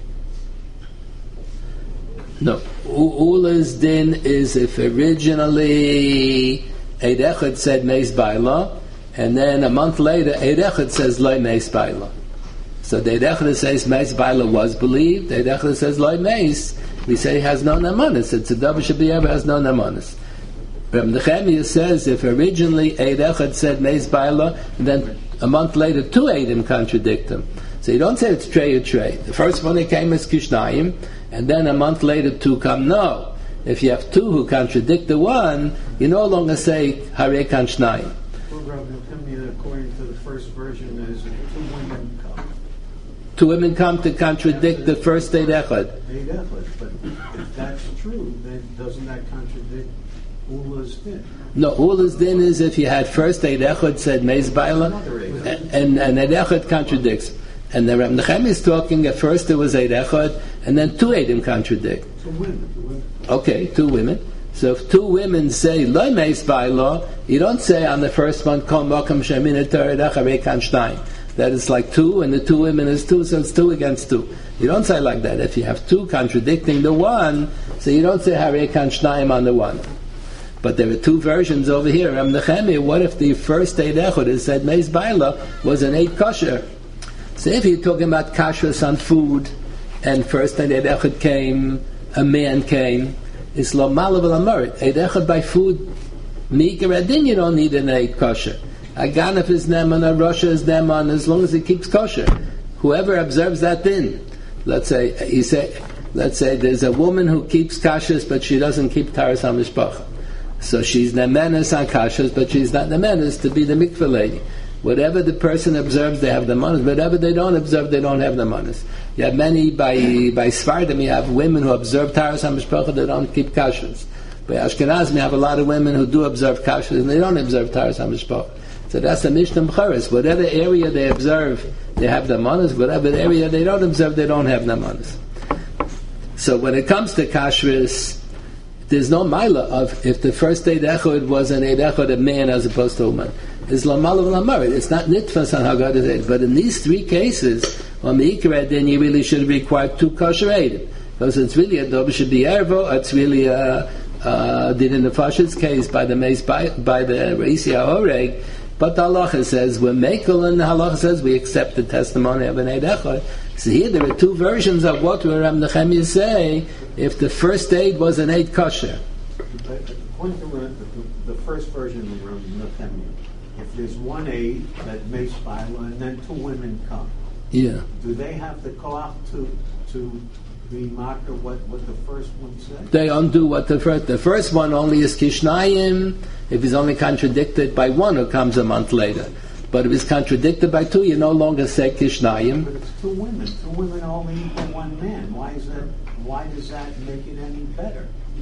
No. Ula's din is if originally Eid Echad said Meis Baila, and then a month later Eid Echad says Lo Meis Baila. So the Eid Echad says Meis Baila was believed, Eid Echad says Lo Meis, we say has no namanis. It's a Davar Shebiyah has no namanis. Reb Nechemia says if originally Eid Echad said Meis Baila, and then a month later 2 Eidim contradict him. So you don't say it's Trey or Trey. The first one that came is Kishnayim, and then a month later 2 come. No. If you have 2 who contradict the one, you no longer say Harei Kan Shnayim. Well, Rabbi Nechemia, according to the first version, is 2 women come. 2 women come to contradict the first Eid Echad. Eid Echad. But if that's true, then doesn't that contradict Ula's din. No, Ula's din is if you had first Eid Echad said Meis Baila, and Eid Echad contradicts. And the Reb Nechem is talking at first there was Eid Echad, and then two Eidim contradict. Two women. Okay, two women. So if two women say Lo Meis Baila, you don't say on the first one Kol Mokum Shemin Eter Eid Echad Reikan Shtayim. That is like two, and the two women is two, so it's two against two. You don't say like that. If you have two contradicting the one, so you don't say Reikan Shtayim on the one. But there are two versions over here. Reb Nechemia, what if the first Eid Echad is said Meis Baila was an Eid Kosher? So if you're talking about kashrus on food, and first Eid Echad came, a man came, it's lo malav l'amarit. Eid Echad by food, mikar adin, you don't need an Eid Kosher. A ganef is neman, a rasha is neman, as long as he keeps kosher. Whoever observes that din, let's say there's a woman who keeps kashrus, but she doesn't keep taras hamishpacha. So she's nemenes on kashrus, but she's not nemenes to be the mikveh lady. Whatever the person observes, they have the manas. Whatever they don't observe, they don't have the manas. You have many, by Sfardim, you have women who observe taras hamishpacha, they don't keep kashrus. By Ashkenazim, you have a lot of women who do observe kashrus, and they don't observe taras hamishpacha. So that's the Mishnah B'charis. Whatever area they observe, they have the manas. Whatever area they don't observe, they don't have the manas. So when it comes to kashrus, there's no maila of if the first Eid Echad was an Eid Echad, a man as opposed to a woman. It's la maila v'lamarit. It's not nitfas on Haggadah Eid. But in these three cases, on the Ikra, then you really should require two kosher Eidim. Because it's really a dobe should be ervo, it's really did in the Fashid's case by the Meis, by the Reisi HaOreg. But the halacha says we're mekel, and the halacha says we accept the testimony of an Eid Echad. So here there are two versions of what Reb Nechemia say if the first Eid was an Eid kosher. According to the first version of Reb Nechemia, if there's one Eid that makes Baila and then two women come, yeah, do they have the koach to be marked what the first one said? They undo what the first one only is Kishnayim if he's only contradicted by one who comes a month later. But if he's contradicted by two, you no longer say Kishnayim. But it's two women. Two women only equal one man. Why does that make it any better?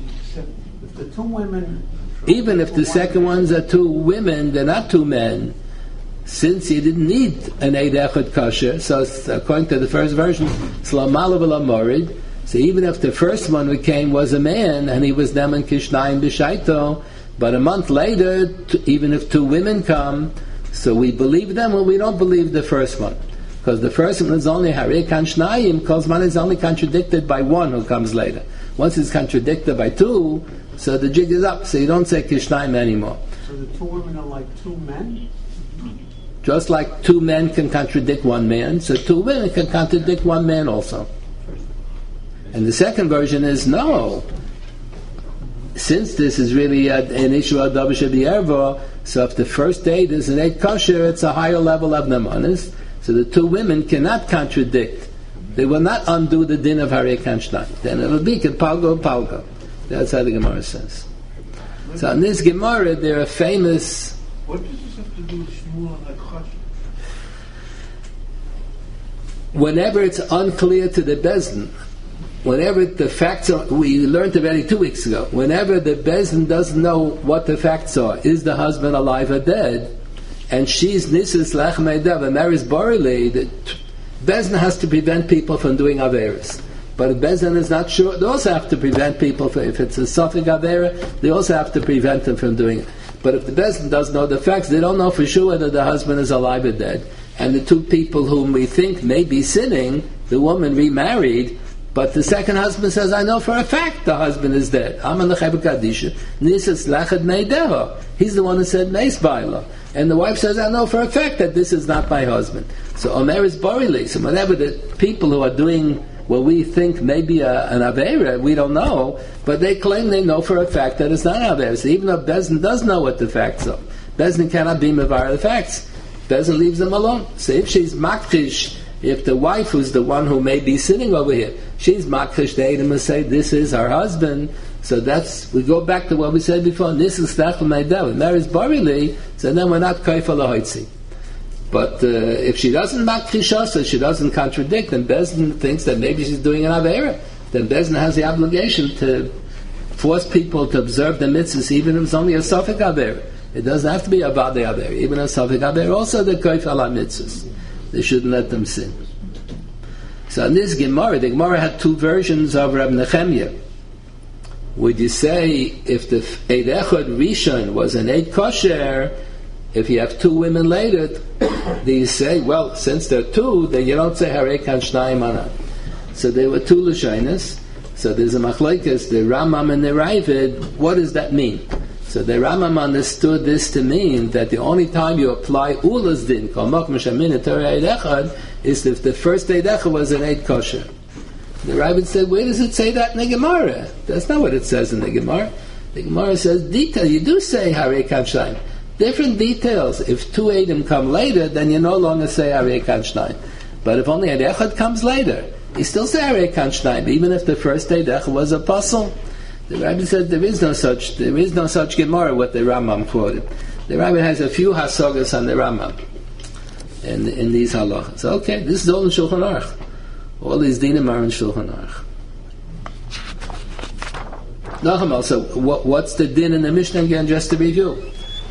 If the two women... Even if the second ones are two women, they're not two men. Since you didn't need an Eid Echad kosher, so according to the first version, it's la malav l'morid. So even if the first one who came was a man and he was neman kishnayim b'shaito, but a month later, even if two women come, so we believe them or we don't believe the first one, because the first one is only harei kan shnayim, because one is only contradicted by one who comes later. Once it's contradicted by two, so the jig is up. So you don't say kishnayim anymore. So the two women are like two men. Just like two men can contradict one man, so two women can contradict one man also. And the second version is no. Since this is really an issue of Davar Shebiyervo, so if the first Eid is an Eid kosher, it's a higher level of Nemanis, so the two women cannot contradict. They will not undo the din of Harei Kanshtai. Then it will be Palgo. That's how the Gemara says. So in this Gemara, there are famous... What does this have to do with Shmuel and Chashiv? Whenever it's unclear to the Bezdin, whenever the facts are, we learned already 2 weeks ago, whenever the Bezdin doesn't know what the facts are, is the husband alive or dead, and she's Nisus Lachmeidav and marries Borili, the Bezdin has to prevent people from doing Averis. But if Bezdin is not sure, they also have to prevent people, if it's a Safik Avera, they also have to prevent them from doing it. But if the Bezdin doesn't know the facts, they don't know for sure whether the husband is alive or dead. And the two people whom we think may be sinning, the woman remarried, but the second husband says, I know for a fact the husband is dead. He's the one who said Meis Baila. And the wife says, I know for a fact that this is not my husband. So Omer is Borili. So whenever the people who are doing what we think may be an Avera, we don't know, but they claim they know for a fact that it's not an Avera. So even though Bezdin does know what the facts are, Bezdin cannot be Mevar the facts. Bezdin leaves them alone. So if she's Maktish, if the wife who's the one who may be sitting over here, she's Maktish, they and say, this is her husband. So that's, we go back to what we said before, this is Stachel Meidel, and marries Borili, so then we're not Kaifal Ahoitzi. But if she doesn't makrisha, so she doesn't contradict, and Bezdin thinks that maybe she's doing an Avera, then Bezdin has the obligation to force people to observe the mitzvahs, even if it's only a Safek Aver. It doesn't have to be a Vadei Aver. Even a Safek Aver, also the Koif ala mitzvahs. They shouldn't let them sin. So in this Gemara, the Gemara had two versions of Reb Nechemia. Would you say if the Eid Echad Rishon was an Eid Kosher, if you have two women later, do you say, well, since there are two, then you don't say Harei Kan Shnayim Ana. So there were two Lashonos. So there's a machlokes, the Rambam and the Ravid. What does that mean? So the Rambam understood this to mean that the only time you apply Ula's din, Kol Makom Shamin Torah Eid Echad, is if the first Eid Echad was an Eid Kosher. The Ravid said, where does it say that in the Gemara? That's not what it says in the Gemara. The Gemara says, detail, you do say Harei Kan Shnayim. Different details. If two Eidim come later, then you no longer say Harei Kan Shnayim. But if only Eid Echad comes later, you still say Harei Kan Shnayim, even if the first Eid Echad was a puzzle. The Rabbi said there is no such Gemara what the Rambam quoted. The Rabbi has a few hasagas on the Rambam in these halachas. So, okay, this is all in Shulchan Aruch. All these dinim are in Shulchan Aruch. Nachamal, so what's the din in the Mishnah again, just to review?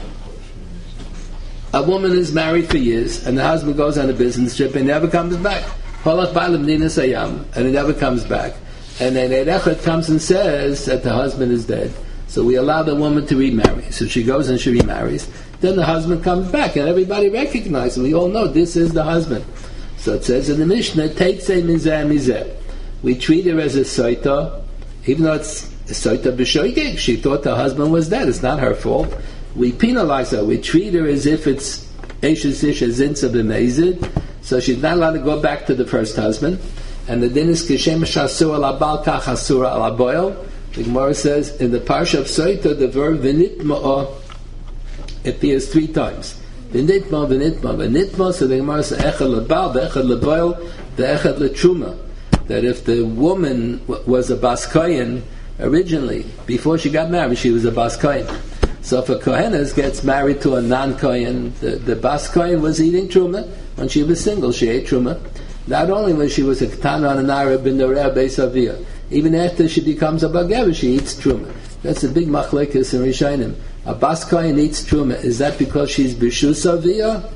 A woman is married for years, and the husband goes on a business trip and never comes back. Halach ba'alim nina sayam, and he never comes back. And then Eid Echad comes and says that the husband is dead. So we allow the woman to remarry. So she goes and she remarries. Then the husband comes back, and everybody recognizes, we all know this is the husband. So it says in the Mishnah, Teitzei mizeh mizeh. We treat her as a soita, even though it's a soita b'shoigeg. She thought the husband was dead. It's not her fault. We penalize her. We treat her as if it's Eshes Isha Zinsa b'meizid. So she's not allowed to go back to the first husband. And the din is Kishem Shasur ala Bal Kach Hasura ala Boil. The Gemara says in the Parsha of Soita, the verb V'nitma'ah appears 3 times. V'nitma, v'nitma, v'nitma. So the Gemara says Echad l'Bal, v'Echad l'Boil, v'Echad l'Truma. That if the woman was a Bas Kohen originally, before she got married, she was a Bas Kohen. So if a Kohenes gets married to a non-Kohen, the Bas Kohen was eating Truma. When she was single, she ate Truma. Not only when she was a Ketana and an Arab in the Rea Beis Aviyah, even after she becomes a Bagev, she eats Truma. That's a big machlekes in Rishonim. A Bas Kohen eats Truma. Is that because she's B'shus Aviyah?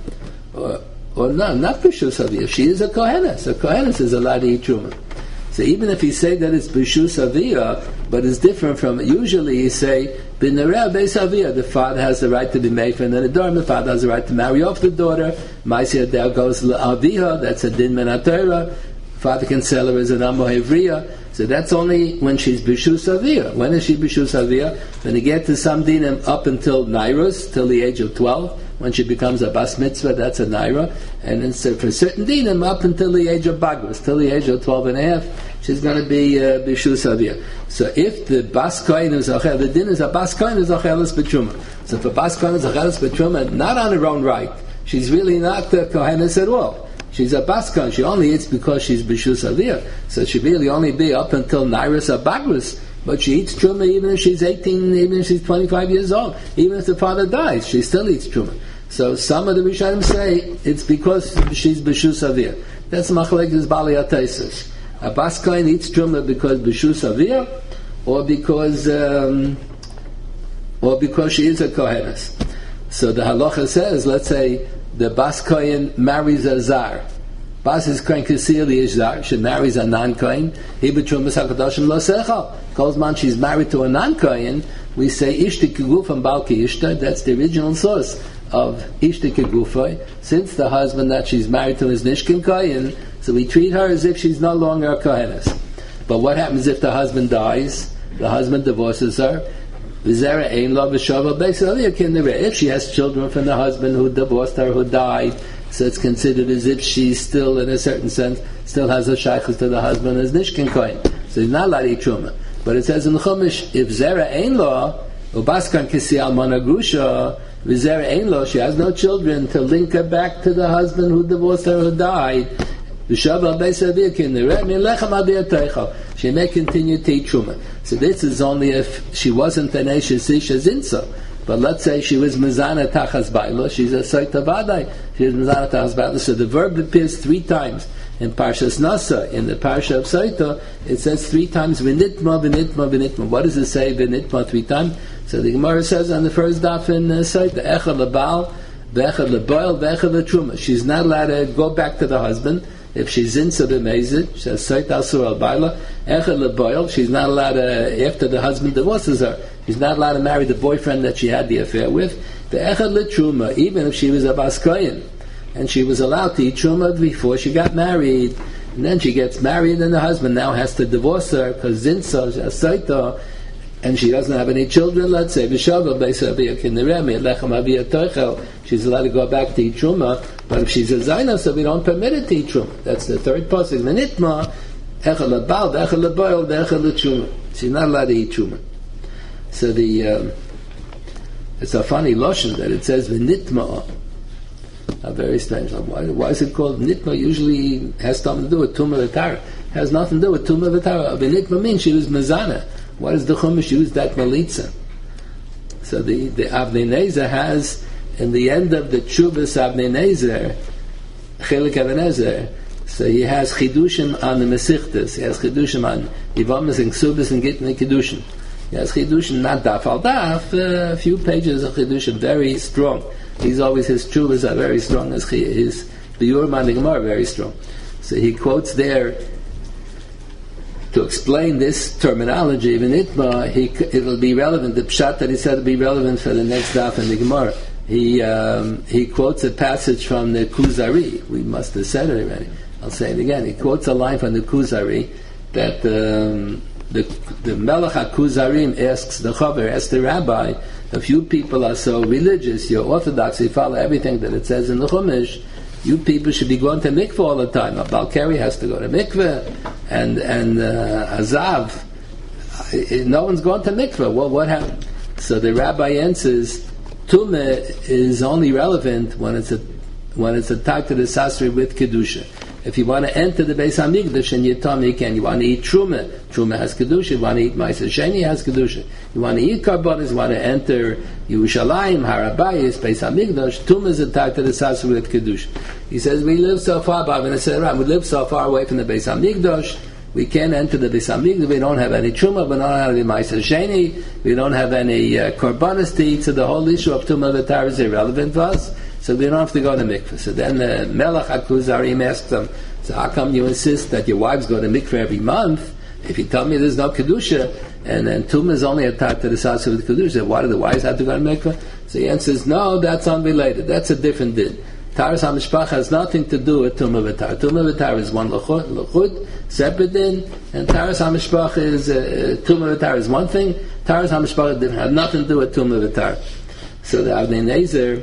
Or no, not B'shus Aviyah. She is a Kohenes. A Kohenes is allowed to eat Truma. So even if you say that it's B'shus Aviyah, but it's different from, usually you say, B'nereh Beis Aviyah, the father has the right to be made for an Adorim, the father has the right to marry off the daughter, Ma'aseh there goes L'Aviyah, that's a Din Men HaTorah, father can sell her as an Amo Hevriya, so that's only when she's B'shus Aviyah. When is she B'shus Aviyah? When you get to some dinim up until Nairus, till the age of 12, when she becomes a Bas Mitzvah, that's a Naira, and then for certain dinim up until the age of Bagrus, till the age of 12 and a half, she's going to be B'shus Aviyah. So if the Bas Kohen is Achel, the din is a Bas Kohen is Achelis B'Truma. So if a Bas Kohen is Achelis B'Truma, not on her own right, she's really not the Kohenes at all. She's a Bas Kohen. She only eats because she's B'shus Aviyah. So she really only be up until Nairus or Bagrus. But she eats Truma even if she's 18, even if she's 25 years old. Even if the father dies, she still eats Truma. So some of the Rishonim say it's because she's B'shus Aviyah. That's Machlekes Bali HaTeisus. A Bas Kohen eats Truma because B'shus Aviyah, or because she is a Kohenes. So the halacha says, let's say the Bas Kohen marries a Zar. Bas is Kohen Kisili is Zar. She marries a non-Kohen. He b'Trumas HaKadoshim Lo Sechal. Kolzman she's married to a non-Kohen, we say Ishti Kiguf and Balki Ishta. That's the original source of Ishti Kigufay. Since the husband that she's married to is Nishkin Kohen, so we treat her as if she's no longer a Kohenes. But what happens if the husband dies? The husband divorces her. If she has children from the husband who divorced her, who died, so it's considered as if she's still, in a certain sense, still has a shaykhus to the husband as Nishkin Kohen. So he's not allowed to eat Truma. But it says in the Chumash, if Zera Ein Lo, Ubaskan Kisi Almana Grusha, V'Zera Ein Lo, she has no children to link her back to the husband who divorced her, who died. She may continue to eat Truma. So this is only if she wasn't an Eshes Isha Zinsa. But let's say she was Mizana Tachas Baila, she's a Soita Vadai, she was Mizana Tachas Baila. So the verb appears 3 times. In Parshas Nasa, in the Parsha of Saita, it says 3 times v'nitma, v'nitma, v'nitma. What does it say v'nitma 3 times? So the Gemara says on the first daf in Saita, echad lebal, v'echad leboil, v'echad letruma. She's not allowed to go back to the husband. If she's in Sabimezid, she says Saita asur al baila, echad leboil. She's not allowed to, after the husband divorces her, she's not allowed to marry the boyfriend that she had the affair with. V'echad letruma, even if she was a baskoyin, and she was allowed to eat truma before she got married, and then she gets married and the husband now has to divorce her because zinsa, saita, and she doesn't have any children, let's say, she's allowed to go back to eat truma, but if she's a zaina, so we don't permit it to eat truma. That's the third pasuk. She's not allowed to eat truma. So it's a funny lashon that it says v'nitma. Very strange. Why is it called nitma? Usually has something to do with tumah v'tara. Has nothing to do with tumah v'tara. Nitma means she was mezana. Why does the Chumash use that malitza? So the Avnei Nezer has, in the end of the Tshuvas Avnei Nezer, Chelik Ebenezer, so he has chidushim on the Mesichtas. He has chidushim on Yivamas and Ksubas and Gittin and Kiddushin. He has chidushim, not daf al daf, a few pages of chidushim, very strong. He's always, his tshuvas are very strong, his biurim on the Gemara are very strong. So he quotes there, to explain this terminology, even itma, it'll be relevant, the pshat that he said will be relevant for the next daf in the Gemara. He quotes a passage from the Kuzari. We must have said it already. I'll say it again. He quotes a line from the Kuzari that the Melech HaKuzarim asks the Chaver, asks the rabbi, if you people are so religious, you're orthodox, you follow everything that it says in the Chumash, you people should be going to mikveh all the time. A Balkari has to go to mikveh, and Azav, no one's going to mikveh. Well, what happened? So the rabbi answers, Tumah is only relevant when it's a type to the Sasri with Kedusha. If you want to enter the Beis HaMikdash and Yitam, you can. You want to eat Truma. Truma has Kedusha. You want to eat Ma'aser Sheni has Kedusha. You want to eat Karbonis. You want to enter Yerushalayim, Harabayis, Beis HaMikdash. Truma is a type to the Sasri with Kedusha. He says, we live so far, we live so far away from the Beis HaMikdash, we can't enter the Beis HaMikdash, we don't have any Truma, we don't have any Ma'aser Sheni, we don't have any Karbonis to eat, so the whole issue of Tumah V'tar is irrelevant to us. So they don't have to go to mikveh. So then the Melech HaKuzarim asks them, so how come you insist that your wives go to mikveh every month? If you tell me there's no Kedusha, and then Tumah is only a type to the Sasa with Kedusha, why do the wives have to go to mikveh? So he answers, no, that's unrelated. That's a different din. Taras HaMishpach has nothing to do with Tumah V'tar. Tumah V'tar is one L'chut, separate din, and Taras HaMishpach is, Tumah V'tar is one thing, Taras HaMishpach has nothing to do with Tumah V'tar. So the Avnei Nezer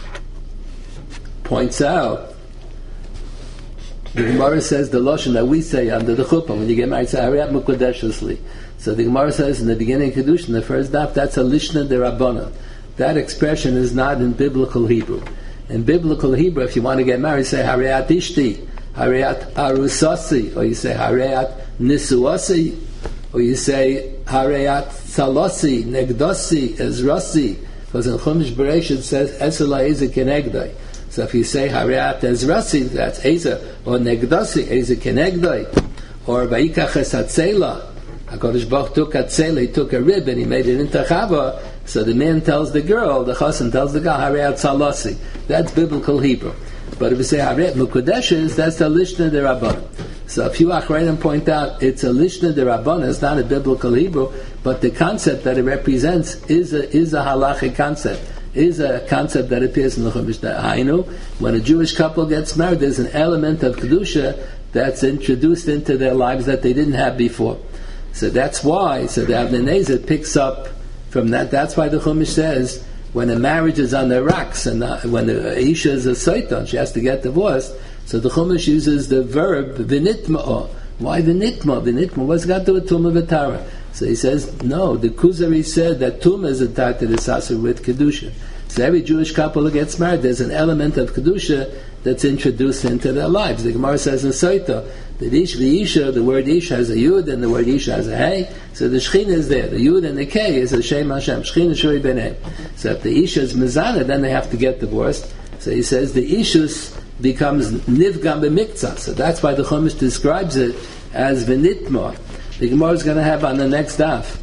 points out, the Gemara says the lashon that we say under the chuppah when you get married, say Hariyat Mukadeshusli. So the Gemara says in the beginning of Kedushin, the first daf, that's a lishna derabbanan. That expression is not in biblical Hebrew. In biblical Hebrew, if you want to get married, say Hariyat Ishti, Hariyat Arusasi, or you say Hariyat Nisuasi, or you say Hariyat Salasi, Negdosi, Ezrasi, because in Chumash Bereshit it says Esela Eze Kenegdai. So if you say Hariyat Ezrasi, that's Eza, or Negdasi, Eza Kenegdai, or Vayikach Esatzela, HaKadosh Baruch took Atzela, he took a rib and he made it into Chava, so the man tells the girl, the chassan tells the girl, Hariyat Salasi. That's biblical Hebrew. But if you say Hariyat Mukadeshes, that's the Lishna Derabbanan. So a few Achrayim point out, it's a Lishna Derabbanan, it's not a biblical Hebrew, but the concept that it represents is a halachic concept. Is a concept that appears in the Chumash. Hainu, when a Jewish couple gets married, there's an element of Kedusha that's introduced into their lives that they didn't have before. So that's why, so the Avnei Nezer picks up from that. That's why the Chumash says, when a marriage is on the rocks, and when the Isha is a Saitan, she has to get divorced, so the Chumash uses the verb, V'nitma'o. Why V'nitma? V'nitma, what's got to do with Tumah V'tara? So he says, no, the Kuzari said that Tumah is attached to the Sasur with Kedusha. So every Jewish couple who gets married, there's an element of Kedusha that's introduced into their lives. The Gemara says in Saita, that Isha, the word Isha has a Yud and the word Isha has a Hey. So the Shechina is there. The Yud and the K is a Shem Hashem. Shechina Shuri B'nei. So if the Isha is Mizana, then they have to get divorced. So he says the ishus becomes nivgam b'miktzah. So that's why the Chumash describes it as v'nitma. The Gemara is going to have on the next daf.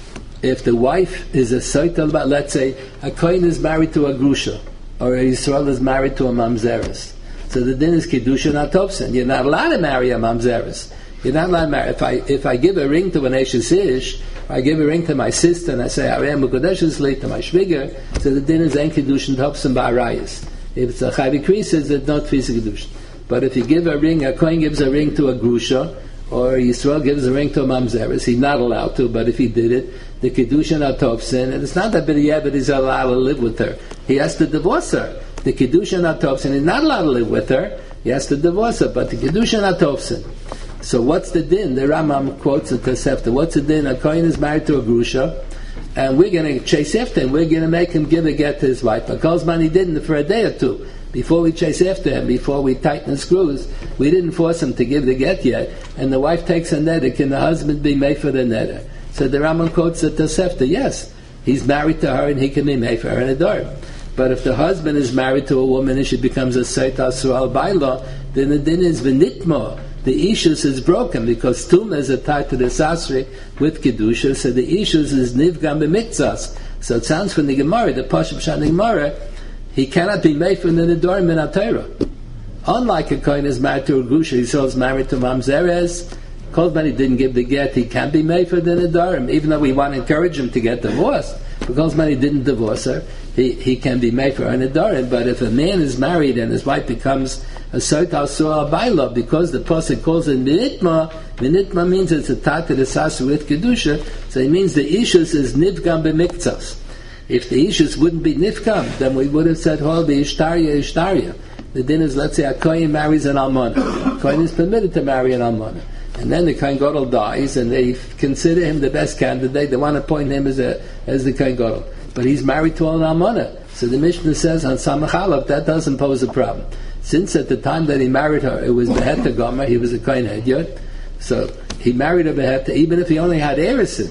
If the wife is a soitel, let's say a kohen is married to a grusha, or a Yisrael is married to a mamzeres. So the din is kiddushin atopsin. You're not allowed to marry a mamzeres. You're not allowed to marry. If I give a ring to an Eshes Ish, I give a ring to my sister and I say Arei Mukadeshes Li to my shviger, so the din is ein kiddushin topsin ba'arayis. If it's a chayvi krisis, it's not tfisa kiddushin. But if you give a ring, a kohen gives a ring to a grusha, or Yisrael gives a ring to a mamzeres, he's not allowed to, but if he did it, the kiddushin atopsin, and it's not that b'diavad he's allowed to live with her. He has to divorce her. The kiddushin atopsin, he's not allowed to live with her. He has to divorce her, but the kiddushin atopsin. So what's the din? The Rambam quotes the Tosefta. What's the din? A kohen is married to a grusha, and we're going to chase after him. We're going to make him give a get to his wife. But Kozman, he didn't for a day or two. Before we chase after him, before we tighten the screws, we didn't force him to give the get yet. And the wife takes a neder. Can the husband be made for the neder? So the Rambam quotes the Tosefta. Yes, he's married to her and he can be made for her in a door. But if the husband is married to a woman and she becomes a Seit Asur Baila, then the din is v'nitma. The ishus is broken because Tumah is attached to the Sasri with Kedusha, so the ishus is Nivgam b'miktzas. So it sounds from the Gemara, the Pashup Shan Gemara, he cannot be made from the Nedorim in HaTorah. Unlike a Kohen is married to a Grusha, he is married to Mamzeres, Kozman he didn't give the get, he can be made for the Nedorim, even though we want to encourage him to get divorced. Because Kozman he didn't divorce her, he can be made for a Nedorim. But if a man is married and his wife becomes a Seit Asur Baila, because the Pasuk calls it Minitma, Minitma means it's attached to the Sasu with Kedusha, so it means the Ishus is Nivgam b'miktzas. If the Ishus wouldn't be Nivgam, then we would have said, the Ishtarya. The din is, let's say, a Kohen marries an Almana. A Kohen is permitted to marry an Almana. And then the Kohen Gadol dies, and they consider him the best candidate. They want to appoint him as the Kohen Gadol. But he's married to an Almana. So the Mishnah says on Samach Aleph, that doesn't pose a problem. Since at the time that he married her, it was Beheta Gomer, he was a Kohen Hedyot. So he married a Beheta, even if he only had Erisin.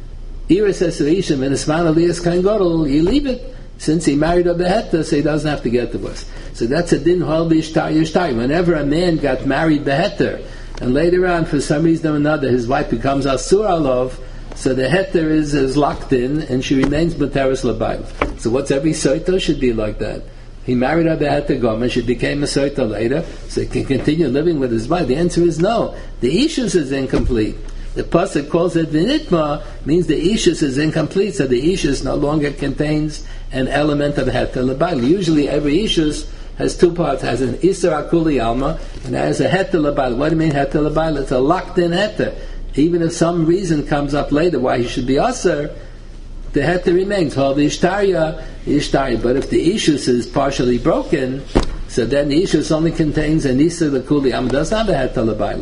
Iris says to Isham, and Isman Aliyas Kohen Gadol, you leave it. Since he married a Beheta, so he doesn't have to get divorced. So that's a din hol b'ishtar. Whenever a man got married Beheter, and later on, for some reason or another, his wife becomes Asur Alov, so the Heter is locked in, and she remains B'teres L'bayl. So what's every Soita should be like that? He married her Beheter Gomer, she became a Soita later, so he can continue living with his wife. The answer is no. The Ishus is incomplete. The Pasuk calls it V'nitma, means the Ishus is incomplete, so the Ishus no longer contains an element of Heter L'bayl. Usually every Ishus has two parts, has an Isser Akuli Alma, and has a Heter L'bayl. What do you mean Heter L'bayl? It's a locked-in Heter. Even if some reason comes up later why he should be Asser, the Heter remains. Hol Ishtarya. But if the Ishus is partially broken, so then the Ishus only contains an Isser Akuli Alma, does not have a Heter L'bayl.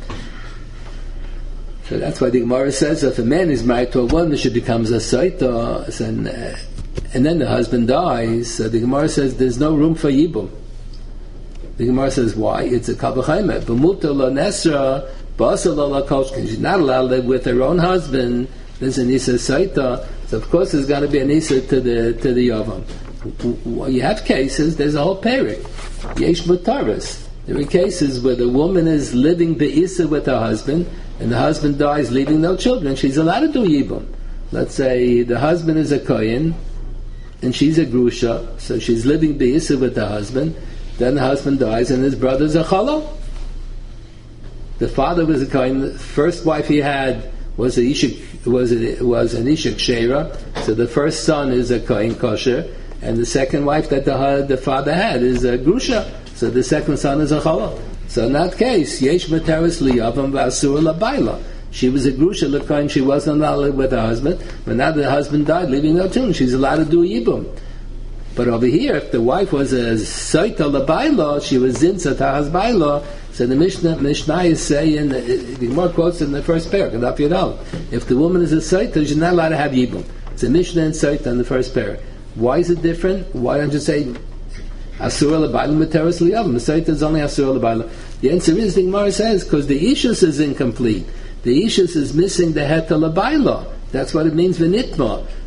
So that's why the Gemara says if a man is married to a woman, she becomes a Soita, and then the husband dies, so the Gemara says there's no room for Yibum. The Gemara says, why? It's a Kavachayme. B'muta lo nesra, b'asa lo la koshkin. She's not allowed to live with her own husband. There's an Isa Saita, so of course there's got to be an Isa to the Yavam. You have cases, there's a whole perik. Yesh Mutaris. There are cases where the woman is living be'isa with her husband, and the husband dies leaving no children. She's allowed to do Yibum. Let's say the husband is a Kohen, and she's a Grusha, so she's living be'isa with her husband. Then the husband dies, and his brother's a Chalal. The father was a Kohen. The first wife he had was an Ishak Shera. So the first son is a Kohen kosher, and the second wife that the father had is a Grusha. So the second son is a Chalal. So in that case, Yesh Materis Liyavam V'Asur L'Bayla. She was a Grusha L'Kohen, she wasn't allowed to live with her husband, but now the husband died, leaving no children, she's allowed to do Yibum. But over here, if the wife was a Soita L'Bayla, she was Zinsa Tahas Bayla, so the Mishnah is saying, the more quotes in the first paragraph, if the woman is a Soita, she's not allowed to have Yibum. It's a Mishnah and Soita in the first paragraph. Why is it different? Why don't you say Asur L'Bayla Materis Liyavam? The Soita is only Asur L'Bayla. The answer is, the Gemara says, because the Ishus is incomplete. The Ishus is missing the Heter L'Bayla. That's what it means V'nitma.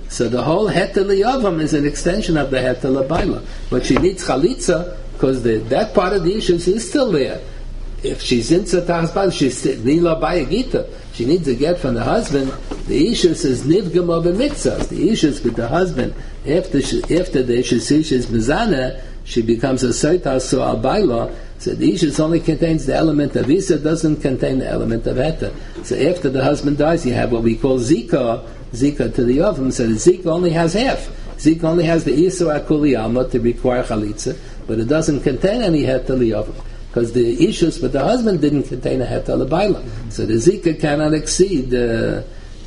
So the whole heter liyavam is an extension of the heter labayla. But she needs chalitza because that part of the issues is still there. If she's in tzatachas baila, she's nila bayagita. She needs a get from the husband. The issues is nivgama b'mitzvahs. The issues with the husband after the issues is mizana, she becomes a soita so al baila. So the issues only contains the element of isa, doesn't contain the element of heter. So after the husband dies, you have what we call zika to the ovam. So the zika only has half. Zika only has the isa akuli alma to require chalitza, but it doesn't contain any heter liyavam. Because the issues with the husband didn't contain a heter l'bayla, so the zika cannot exceed the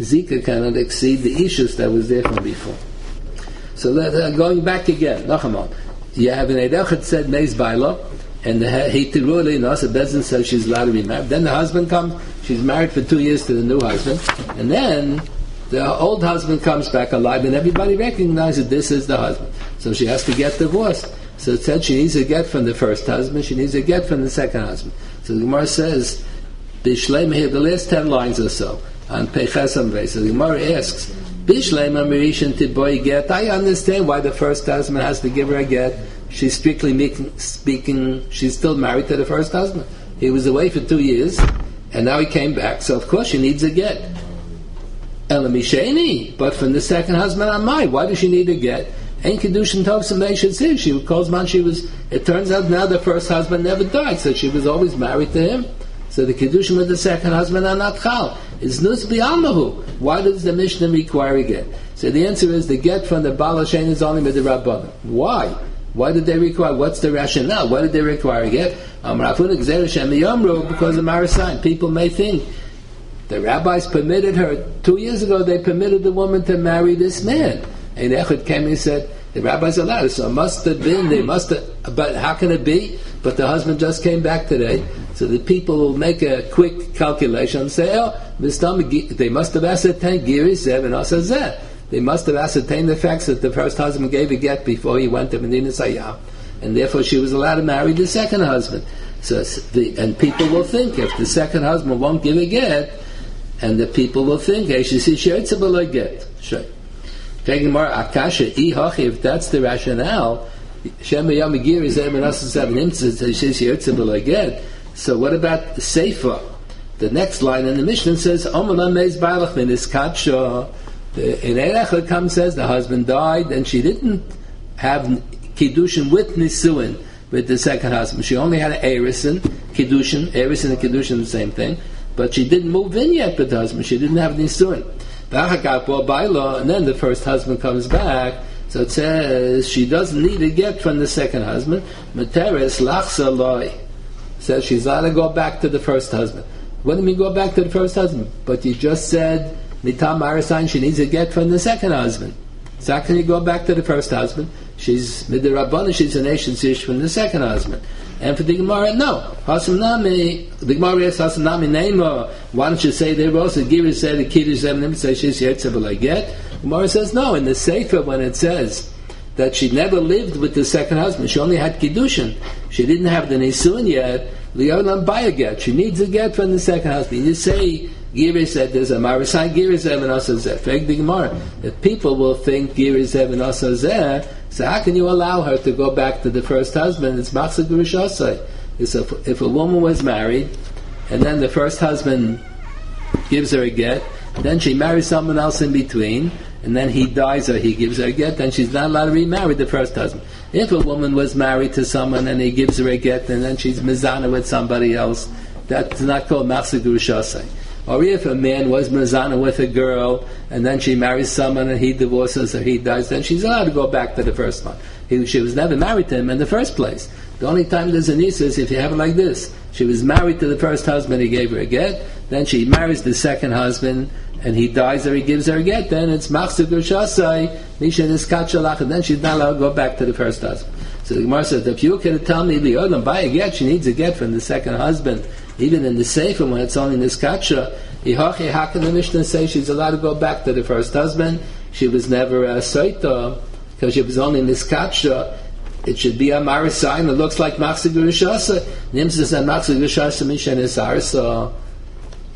issues that was there from before. So going back again, Nachamon, you have an edachet said meis bayla, and the hitiruli nasa Bezin says she's allowed to be married. Then the husband comes, she's married for 2 years to the new husband, and then the old husband comes back alive, and everybody recognizes this is the husband. So she has to get divorced. So it said she needs a get from the first husband, she needs a get from the second husband. So the Gemara says, Bishleim here, the last 10 lines or so, on Pechesam Vei. So the Gemara asks, Bishleim Amirishan Tiboy get. I understand why the first husband has to give her a get. She's strictly speaking, she's still married to the first husband. He was away for 2 years, and now he came back, so of course she needs a get. Elamisheni, but from the second husband on my, why does she need a get? Ain't Kedushin Tovsim Meishazir. She calls man, it turns out now the first husband never died, so she was always married to him. So the Kedushin with the second husband are not Chal. It's Nus B'Almahu. Why does the Mishnah require a get? So the answer is the get from the Baal Hashem is only with the Rabbanim. Why? Why did they require? What's the rationale? Why did they require a get? Because of Marasaim. People may think the rabbis permitted her, 2 years ago they permitted the woman to marry this man. And Echad came and said, the rabbis allowed it, so it must have been, but how can it be? But the husband just came back today, so the people will make a quick calculation and say, they must have ascertained Giri Seven Asazeh. They must have ascertained the facts that the first husband gave a get before he went to Medina Sayyam, and therefore she was allowed to marry the second husband. So, and people will think, if the second husband won't give a get, and the people will think, hey, she says, a get. Sure. If that's the rationale, so what about the Sefer? The next line in the Mishnah says, in Erechad comes says the husband died and she didn't have Kiddushin with Nisuin with the second husband. She only had an Erisin, Kiddushin and Kiddushin the same thing, but she didn't move in yet with the husband. She didn't have Nisuin. And then the first husband comes back, so it says she doesn't need a get from the second husband. Materes lachsa loy says she's allowed to go back to the first husband. What do you mean go back to the first husband? But you just said Nitam Arasain, she needs a get from the second husband. So how can you go back to the first husband? She's Midirabana, she's a nation sish from the second husband. And for the Gemara, no. The Gemara asks Hasanami Neima. Why don't you say there also Giri said the Kiddush Zevnim say she's Yetzabel I get? Gemara says no. In the Sefer when it says that she never lived with the second husband, she only had Kiddushin. She didn't have the Nisuin yet. Leolam buy a get. She needs a get from the second husband. You say Giri said there's a Marasai Giri Zevin Asazeh. Fake the Gemara. If people will think Giri Zevin Asazeh, so how can you allow her to go back to the first husband? It's Machzah Gurishasai. If a woman was married, and then the first husband gives her a get, then she marries someone else in between, and then he dies or he gives her a get, then she's not allowed to remarry the first husband. If a woman was married to someone and he gives her a get, and then she's mizana with somebody else, that's not called Machzah Gurishasai. Or if a man was mazana with a girl, and then she marries someone and he divorces or he dies, then she's allowed to go back to the first one. She was never married to him in the first place. The only time there's an issa is if you have it like this. She was married to the first husband, he gave her a get, then she marries the second husband, and he dies or he gives her a get, then it's Machzah Gurishasai, Misha Niskat Shalach, and then she's not allowed to go back to the first husband. So the Gemara says, if you can tell me the Olam buy a get, she needs a get from the second husband, even in the Sefer when it's only Niskatsha, how can the Mishnah say she's allowed to go back to the first husband? She was never a Soita, because she was only Niskatsha. It should be a Marasai, it looks like Machzah Gurishasa. Nim says that Machzah Gurishasa Misha Nisar, so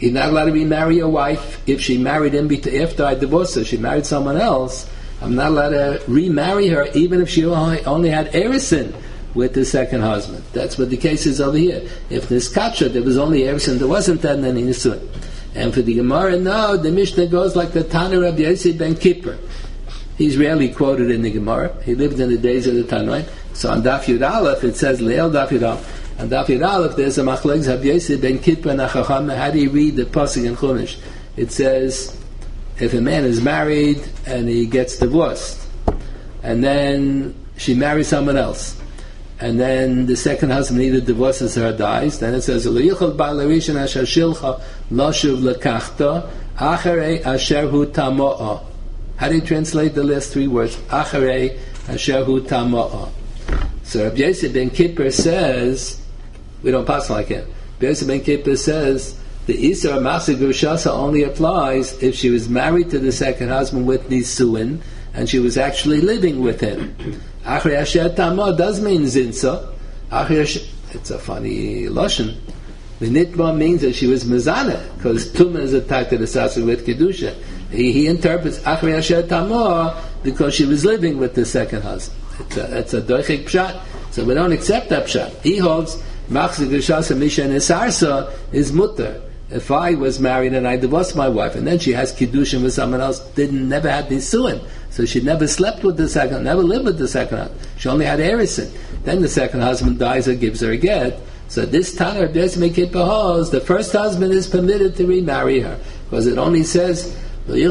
He's not allowed to remarry a wife if she married him after I divorced her. She married someone else. I'm not allowed to remarry her even if she only had erisin with the second husband. That's what the case is over here. If this katra, there was only erisin, there wasn't that, then he nisun. And for the Gemara, no, the Mishnah goes like the Tana Rabbi Yossi ben Kippur. He's rarely quoted in the Gemara. He lived in the days of the Tanoim. So on Daf Yud Aleph, it says, Le'el Daf Yud Aleph. On Daf Yud Aleph, there's a Machlokes Rabbi Yossi ben Kippur and Achacham. How do you read the Pasuk in Chumash? It says, if a man is married and he gets divorced, and then she marries someone else, and then the second husband either divorces her or dies, then it says, Lo yichol ba'al harishon asher shilcha lo shuv lekachta acharei asher hu tamo'a. How do you translate the last three words? Acharei asher hu tamo'a. So Rabbi Yossi ben Kippur says, we don't pass like him. Rabbi Yossi ben Kippur says, the Isra Machzir Gushasa only applies if she was married to the second husband with Nisuin, and she was actually living with him. Achrei Asher Tamah does mean Zinsa. It's a funny lashon. The Nitma means that she was Mezaneh, because Tumah is attached to the Sasa with Kedusha. He interprets Achrei Asher Tamah because she was living with the second husband. It's a doichik pshat. So we don't accept that pshat. He holds Machzir Gushasa Misha Nesarsa is mutter. If I was married and I divorced my wife, and then she has kiddushin with someone else, never had nisuin, so she never slept with the second, never lived with the second husband. She only had erisin. Then the second husband dies or gives her a get. So this Tana Rabbi Yossi ben Kippur holds the first husband is permitted to remarry her, because it only says only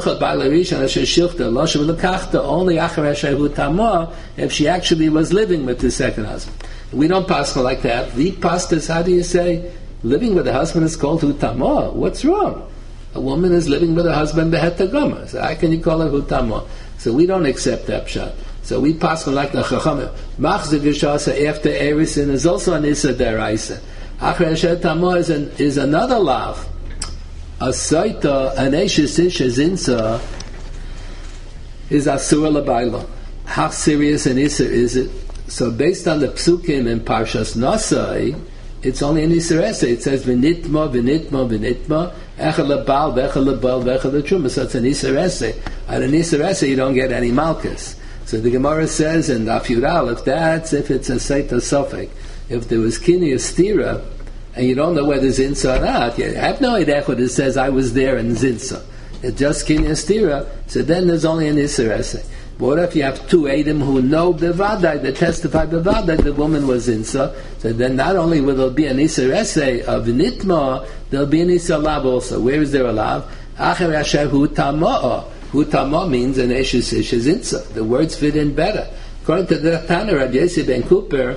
if she actually was living with the second husband. We don't pass like that. The pastas, how do you say? Living with a husband is called hutamah. What's wrong? A woman is living with a husband behetagama. So how can you call it hutamah? So we don't accept that pshat. So we pass like the chachamim. Machzir Gushasa after erisin is also an issa deraisa. Achrei Asher Tamah is another lav. A saita, an eshes isha zinsa, is asur labayla. How serious an issa is it? So based on the psukim in Parshas Nasai, it's only an Yisrael. It says v'nitma, v'nitma, v'nitma, echel lebal, v'echel lebal, v'echel letruma. So it's an Yisrael. On an Yisrael, you don't get any malchus. So the Gemara says in Daf Yud Aleph, that's if it's a seita sofek. If there was kinei stira, and you don't know whether zinsa or not, you have no idea what it says. I was there in zinsa. It's just kinei stira. So then there's only an Yisrael. What if you have two Edom who know bevadai, that testify bevadai, the woman was insa? So then not only will there be an Isser essay of Nitma, there'll be an Isser Lav also. Where is there a Lav? Acher Asher Hu Tamah. Hu Tamah means an Eshes Ishes Insa. The words fit in better. According to the Tana, Rabbi Yossi ben Kippur,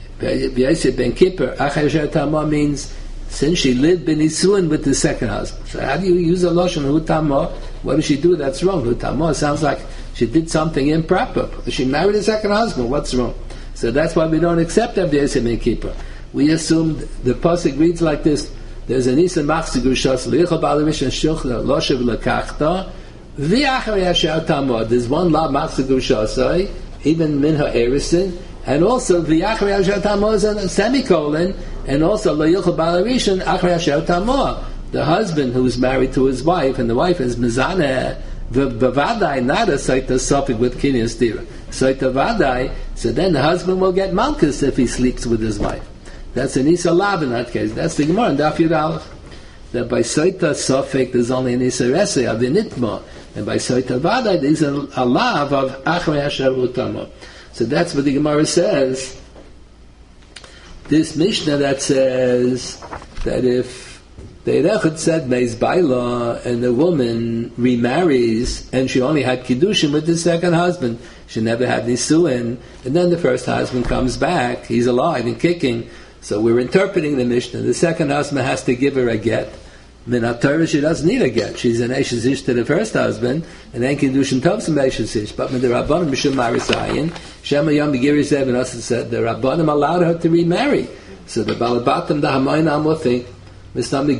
Acher Asher Tamah means since she lived benisuin with the second husband. So how do you use a lotion Hu Tamah? What does she do that's wrong? Hu Tamah sounds like she did something improper. She married a second husband. What's wrong? So that's why we don't accept Rabbi Yossi ben Kippur. We assume the pasuk reads like this: there's an Isa Machzir Gushasa Lichol Ba'al Harishon Shilcha Lo Shuv Lekachta V'Acharei Asher Tamah. There's one law Machzir Gushasa, even Minha Erisin, and also V'Acharei Asher Tamah is a semicolon, and also Lo Yichol Ba'al Harishon Acharei Asher Tamah. The husband who is married to his wife, and the wife is Mizaneh. Bavadai, not a saita sofik with kinei stira. Saita vadai, so then the husband will get malchus if he sleeps with his wife. That's an isa lav in that case. That's the Gemara in Daf Yud Aleph. That by saita sofik there's only an isa rese of the nitma, and by saita vadai there's a lav of achrei asher utama. So that's what the Gemara says. This Mishnah that says that if the Erechot said Meis Baila, and the woman remarries, and she only had Kiddushin with the second husband. She never had Nisuin. And then the first husband comes back. He's alive and kicking. So we're interpreting the Mishnah. The second husband has to give her a get. Minat Torah, she doesn't need a get. She's an Eshes Ish to the first husband, and then Kiddushin Tovsim Eshes Ish. But with the Rabbanim Mishum Marisayin, Shema Yom Begiri Zev and us said the Rabbanim allowed her to remarry. So the Balabatim, the Hamayinam will think, the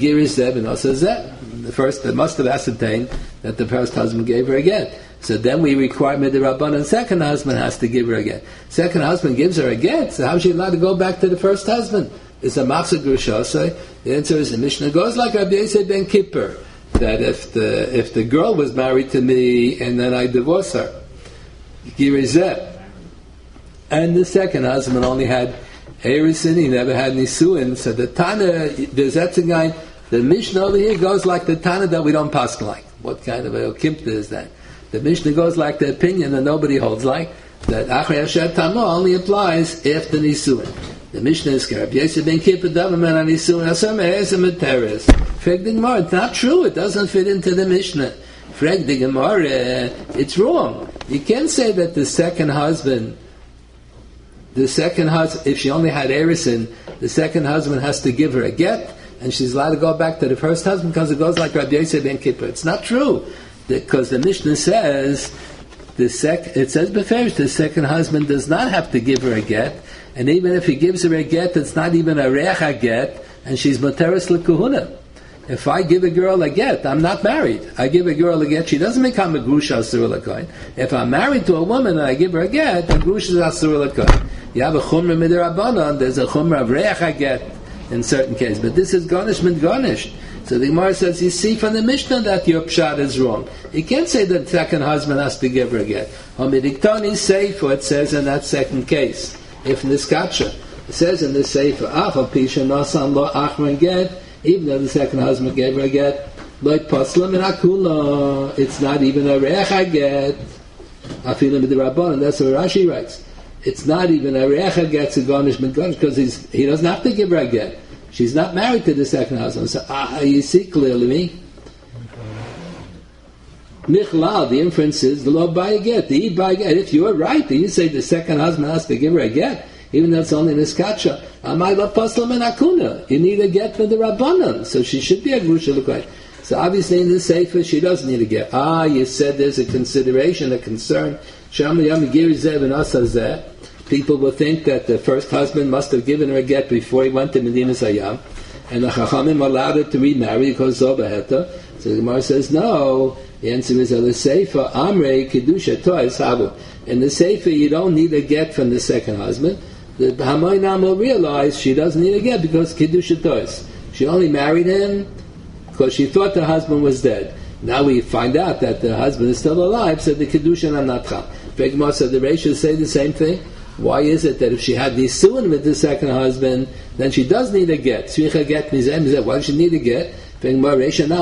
first, they must have ascertained that the first husband gave her a get. So then we require Midirabban, and second husband has to give her a get. Second husband gives her a get, so how is she allowed to go back to the first husband? is a machzor grushasei? The answer is the Mishnah goes like Rabbi Yosef ben Kippur, that if the girl was married to me and then I divorce her, girizeh, and the second husband only had Erisin, he never had Nisuin, so the Tana, there's that guy, the Mishnah over here goes like the Tana that we don't pass like. What kind of a Kimta is that? The Mishnah goes like the opinion that nobody holds like, that Achrei Asher Tamo only applies if the Nisuin. The Mishnah is Rabbi Yosef ben Kippur Davaman on Nisuin Asar Me'ezim Teres. Frag the Gemara, it's not true, it doesn't fit into the Mishnah. Frag the Gemara, it's wrong. You can't say that the second husband, if she only had Erisin, the second husband has to give her a get, and she's allowed to go back to the first husband because it goes like Rabbi Yosef ben Kippur. It's not true, because the Mishnah says, it says beferish, the second husband does not have to give her a get, and even if he gives her a get, it's not even a recha get, and she's materis l'kuhuna. If I give a girl a get, I'm not married. I give a girl a get, she doesn't become a grusha asur l'kohen. If I'm married to a woman and I give her a get, the grusha is asur l'kohen. You have a chumrah midirabanan, there's a chumrah of recha get in certain cases, but this is garnish mid garnished. So the Gemara says, you see from the Mishnah that your pshat is wrong. You can't say that the second husband has to give her a get. Hamidiktani sefer, it says in that second case, if niskatsha, it says in this sefer, achal pisha nasan lo achron get, even though the second husband gave her a get, loit paslam in akula, it's not even a recha get. Afilim b'dirabbanan, that's what Rashi writes. It's not even a recha get to garnish mid garnish, because he doesn't have to give her a get. She's not married to the second husband. So, you see clearly me. Michlal, the inference is, the Lord buy a get, the Eid buy a get. If you're right, you say the second husband has to give her a get, even though it's only in Iskacha. Amai la paslam and akuna. You need a get for the Rabbanan, so she should be a grusha l'kohen. So obviously in the Sefer, she doesn't need a get. You said there's a consideration, a concern. Sham yam giri zeh v'nasa zeh. People will think that the first husband must have given her a get before he went to Medina Sayyam, and the Chachamim allowed her to remarry because Zobaheta. So the Gemara says, no. The answer is, the Sefer, Amrei, Kedusha, Tois, Habu. In the Sefer, you don't need a get from the second husband. The Hamoinam will realize she doesn't need a get because Kedusha Tois. She only married him because she thought the husband was dead. Now we find out that the husband is still alive, so the Kedusha Nanatcha. Gemara said the Reishas say the same thing. Why is it that if she had nisuin with the second husband, then she does need a get? Tzricha get mizeh. Why does she need a get? Saying the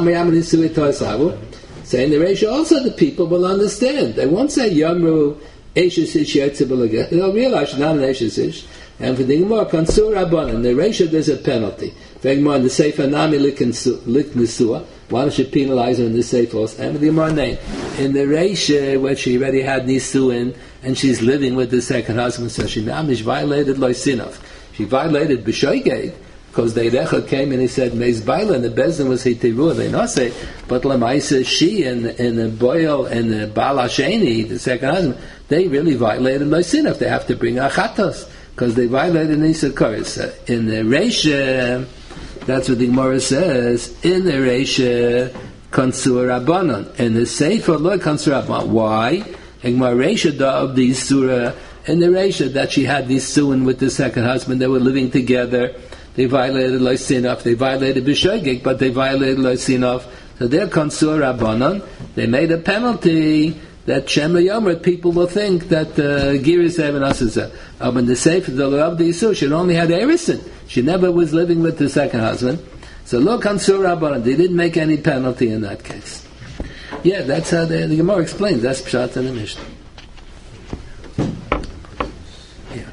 Reisha also, the people will understand. They won't say Yamru Eishes Ish Yetzibul Aget. They'll realize she's not an Eishes Ish. And for the Gemara, Kansur Rabban, in the Reisha there's a penalty. In the Sefer Nami Lik Nisua. Why don't you penalize her in the Sefer also? And the Gemara name. In the Reisha, where she already had nisuin, and she's living with the second husband, so she violated Loisinov. She violated B'shoigeg, because the Eirecha came and he said, Meis Baila, and the Bezdin was Hitiru, they not say, but Lamaisa, she and the Boyle and the Baal Hasheni, the second husband, they really violated Loisinov. They have to bring Achatos, because they violated Nisakaris. In the Reisha, that's what the Gemara says, in the Reisha, Kansur Rabbanon. In the Sefer, Lord Kansur Rabbanon. Why? Egmar Reisha of the Surah and the Reisha that she had nisuin with the second husband. They were living together. They violated Loisinov. They violated B'shoigeg, but they violated Loisinov. So they're Kansur Rabbanon. They made a penalty that Shem Yomer, people will think that Giris Even Asazah. When the Sefer, the of the Yisur, she only had Erisin. She never was living with the second husband. So lo Kansur Rabbanon. They didn't make any penalty in that case. Yeah, that's how the Gemara explains. That's Pshat in the Mishnah. Yeah.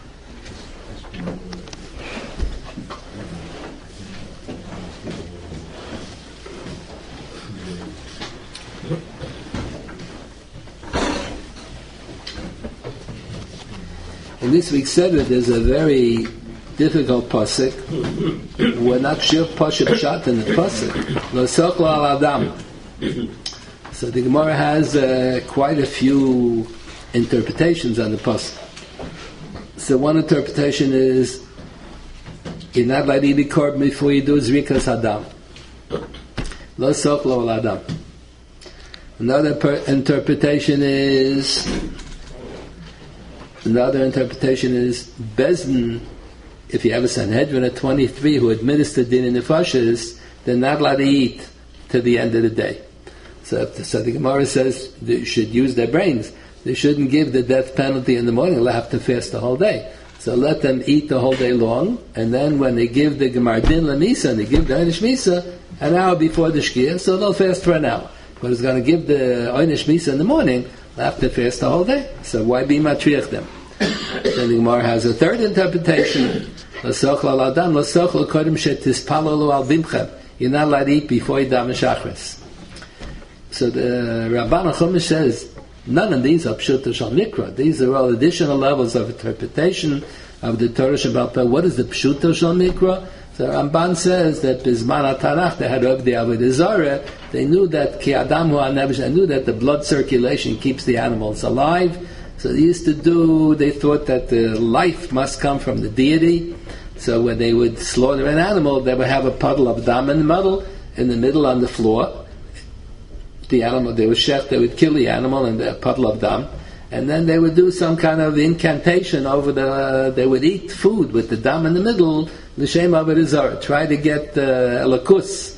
In this week's Seder, there's a very difficult pasuk. We're not sure Pshat in the pasuk. Lo soklo al Adam. So the Gemara has quite a few interpretations on the pasuk. So one interpretation is you're not allowed to eat a korban before you do zrikas Adam. Lo soklo al Adam. Another interpretation is Bezdin if you have a Sanhedrin of 23 who administer din in nefashis, they're not allowed to eat to the end of the day. So the Gemara says they should use their brains. They shouldn't give the death penalty in the morning. They'll have to fast the whole day. So let them eat the whole day long, and then when they give the Gemar Din Lamisa, and they give the Einish Misa, an hour before the Shkia, so they'll fast for an hour. But it's going to give the Einish Misa in the morning, they'll have to fast the whole day. So why be matriach them? Then the Gemara has a third interpretation. You're not allowed to eat before you daven Shachris. So the Rabban Chumash says, none of these are Pshuta Shal Mikra. These are all additional levels of interpretation of the Torah Shabbat Peh. What is the Pshuta Shal Mikra? So Ramban says that Bizman HaTanach, they had of the Avodah Zarah, they knew that Ki Adam Hu HaNefesh, they knew that the blood circulation keeps the animals alive. So they thought that the life must come from the deity. So when they would slaughter an animal, they would have a puddle of dam in the middle on the floor. The animal, they would kill the animal and a puddle of dam, and then they would do some kind of incantation over they would eat food with the dam in the middle, the Shem Avodah Zarah, try to get Elakus,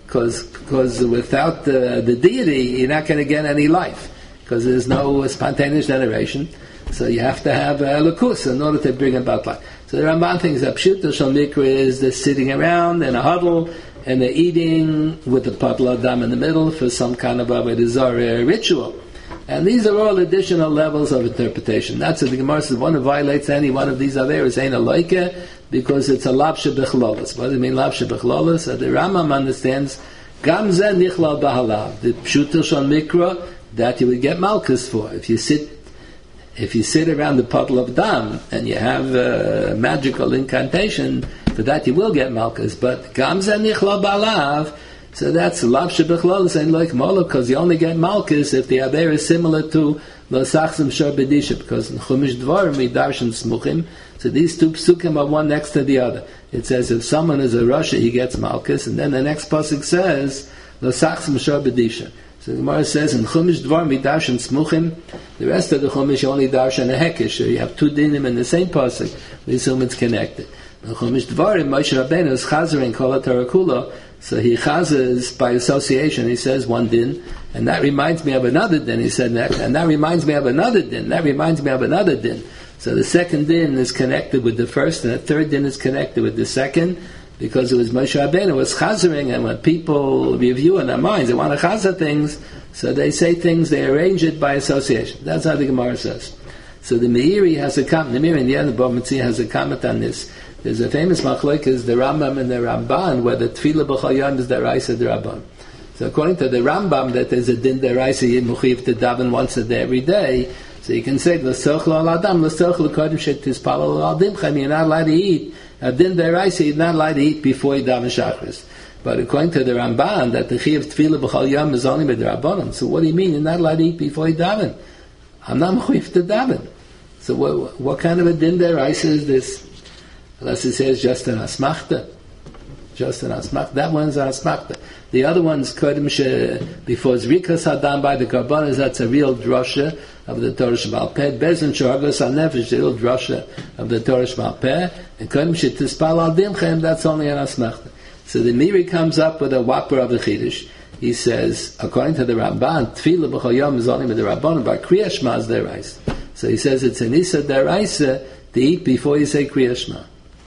because without the deity, you're not going to get any life, because there's no spontaneous generation, so you have to have Elakus in order to bring about life. So the Ramban thinks that Pshuta Shal Mikra is they're sitting around in a huddle, and they're eating with the puddle of dam in the middle for some kind of Avodah Zarah ritual. And these are all additional levels of interpretation. That's what the Gemara says, one who violates any one of these averos ain't a loike, because it's a labshe bechlolos. What does it mean, labshe bechlolos? So the Rambam understands, gam zeh nichlal bahalav, the pshuta shal mikra, that you would get malchus for. If you sit around the puddle of dam, and you have a magical incantation, for that you will get malchus, but gam zeh nichlal bahalav, so that's lav shebechlolos ain't like mola, because you only get malchus if the aver is similar to l'sachsim shor bedisha, because in Chumash Dvarim we darshan smuchim, so these two psukim are one next to the other. It says if someone is a rasha, he gets malchus, and then the next pasuk says l'sachsim shor bedisha. So the Gemara says in Chumash Dvarim we darshan smuchim, the rest of the Chumash you only darshan a hekesh, so you have two dinim in the same pasuk, we assume it's connected. In Chumash Dvarim, Moshe Rabbeinu is chazering kol Torah kula, so he chazes by association, he says one din, and that reminds me of another din, he said next, and that reminds me of another din, that reminds me of another din. So the second din is connected with the first, and the third din is connected with the second, because it was Moshe Rabbeinu was chazering, and when people review in their minds, they want to chazer things, so they say things, they arrange it by association. That's how the Gemara says. So the Meiri has a comment, the Meiri in the end of Bava Metzia has a comment on this. There's a famous machlokes, the Rambam and the Ramban, where the Tefillah b'chol yom is deraisa d'Rabban. So according to the Rambam, that there's a din deraisa yimuchiv to daven once a day every day. So you can say l'soch lo al adam, l'soch l'kodim she'tispalel al dimchem. You're not allowed to eat a din deraisa. You're not allowed to eat before you daven shachris. But according to the Ramban, that the chiv Tefillah b'chol yom is only b'derabbanan. So what do you mean you're not allowed to eat before you daven? I'm not mechuyev to daven. So what kind of a din deraisa is this? Unless it says just an asmachta. Just an asmachta. That one's an asmachta. The other one's kodim before Zrikas Hadam by the Karbanas, that's a real drasha of the Torah Sheba'al Peh. Bezin Shoragos HaNefesh, the real drasha of the Torah Sheba'al Peh. And kodim shetispal al dimchem, that's only an asmachta. So the Meiri comes up with a whopper of the Chiddush. He says, according to the Ramban, Tefillah b'chol yom is only with the Rabbanon, but Kriya Shema is deraisa. So he says it's an Issa deraisa to eat before you say Kriya Shema.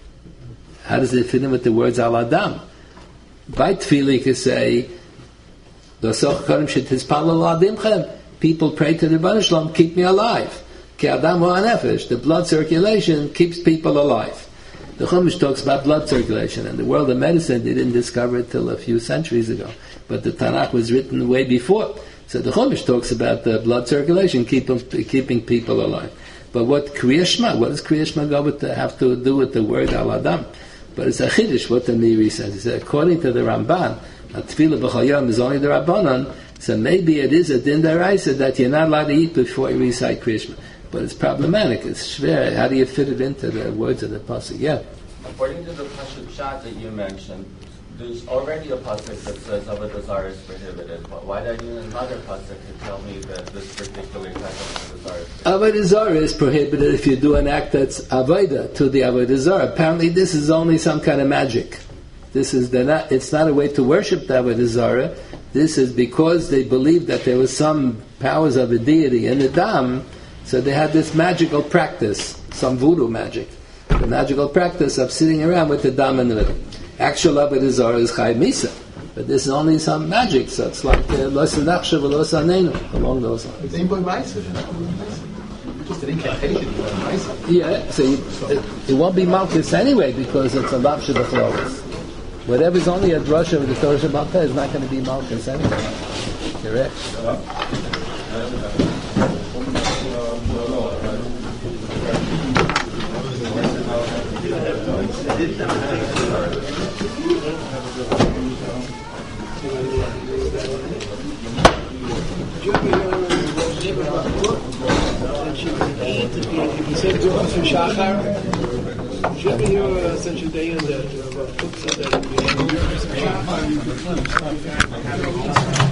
How does it fit in with the words al adam? By tefillah you can say, people pray to the Rebbeinu Shalom, keep me alive. Ki adam hu hanefesh, the blood circulation keeps people alive. The Chumash talks about blood circulation, and the world of medicine, they didn't discover it till a few centuries ago. But the Tanakh was written way before. So the Chumash talks about the blood circulation keeping people alive. But what Kriya Shema, what does Kriya Shema have to do with the word al adam? But it's a chiddush what the Meiri says. He said, according to the Ramban, Tefillah b'chol yom is only the Rabbanon, so maybe it is a din deraisa that you're not allowed to eat before you recite Kriya Shema. But it's problematic, it's shver. How do you fit it into the words of the pasuk? Yeah. According to the Pashut Pshat that you mentioned, there's already a pasuk that says avodah zarah is prohibited. Why do I need another pasuk to tell me that this particular type of avodah zarah is prohibited? Avodah zarah is prohibited if you do an act that's avodah to the avodah zarah. Apparently, this is only some kind of magic. It's not a way to worship the avodah zarah. This is because they believed that there was some powers of a deity in the dam, so they had this magical practice, some voodoo magic, the magical practice of sitting around with the dam in the middle. Actual avodah zarah is chai misa, but this is only some magic, so it's like lo sanachshav v'lo sanenu, along those lines. It's ain't just an incantation. Yeah, so it won't be malchus anyway because it's a lav shebachloris. Whatever's only a drasha of the Torah Shabbat is not going to be malchus anyway. Correct. He said to us in Shachar, did you ever hear such a day in the book said that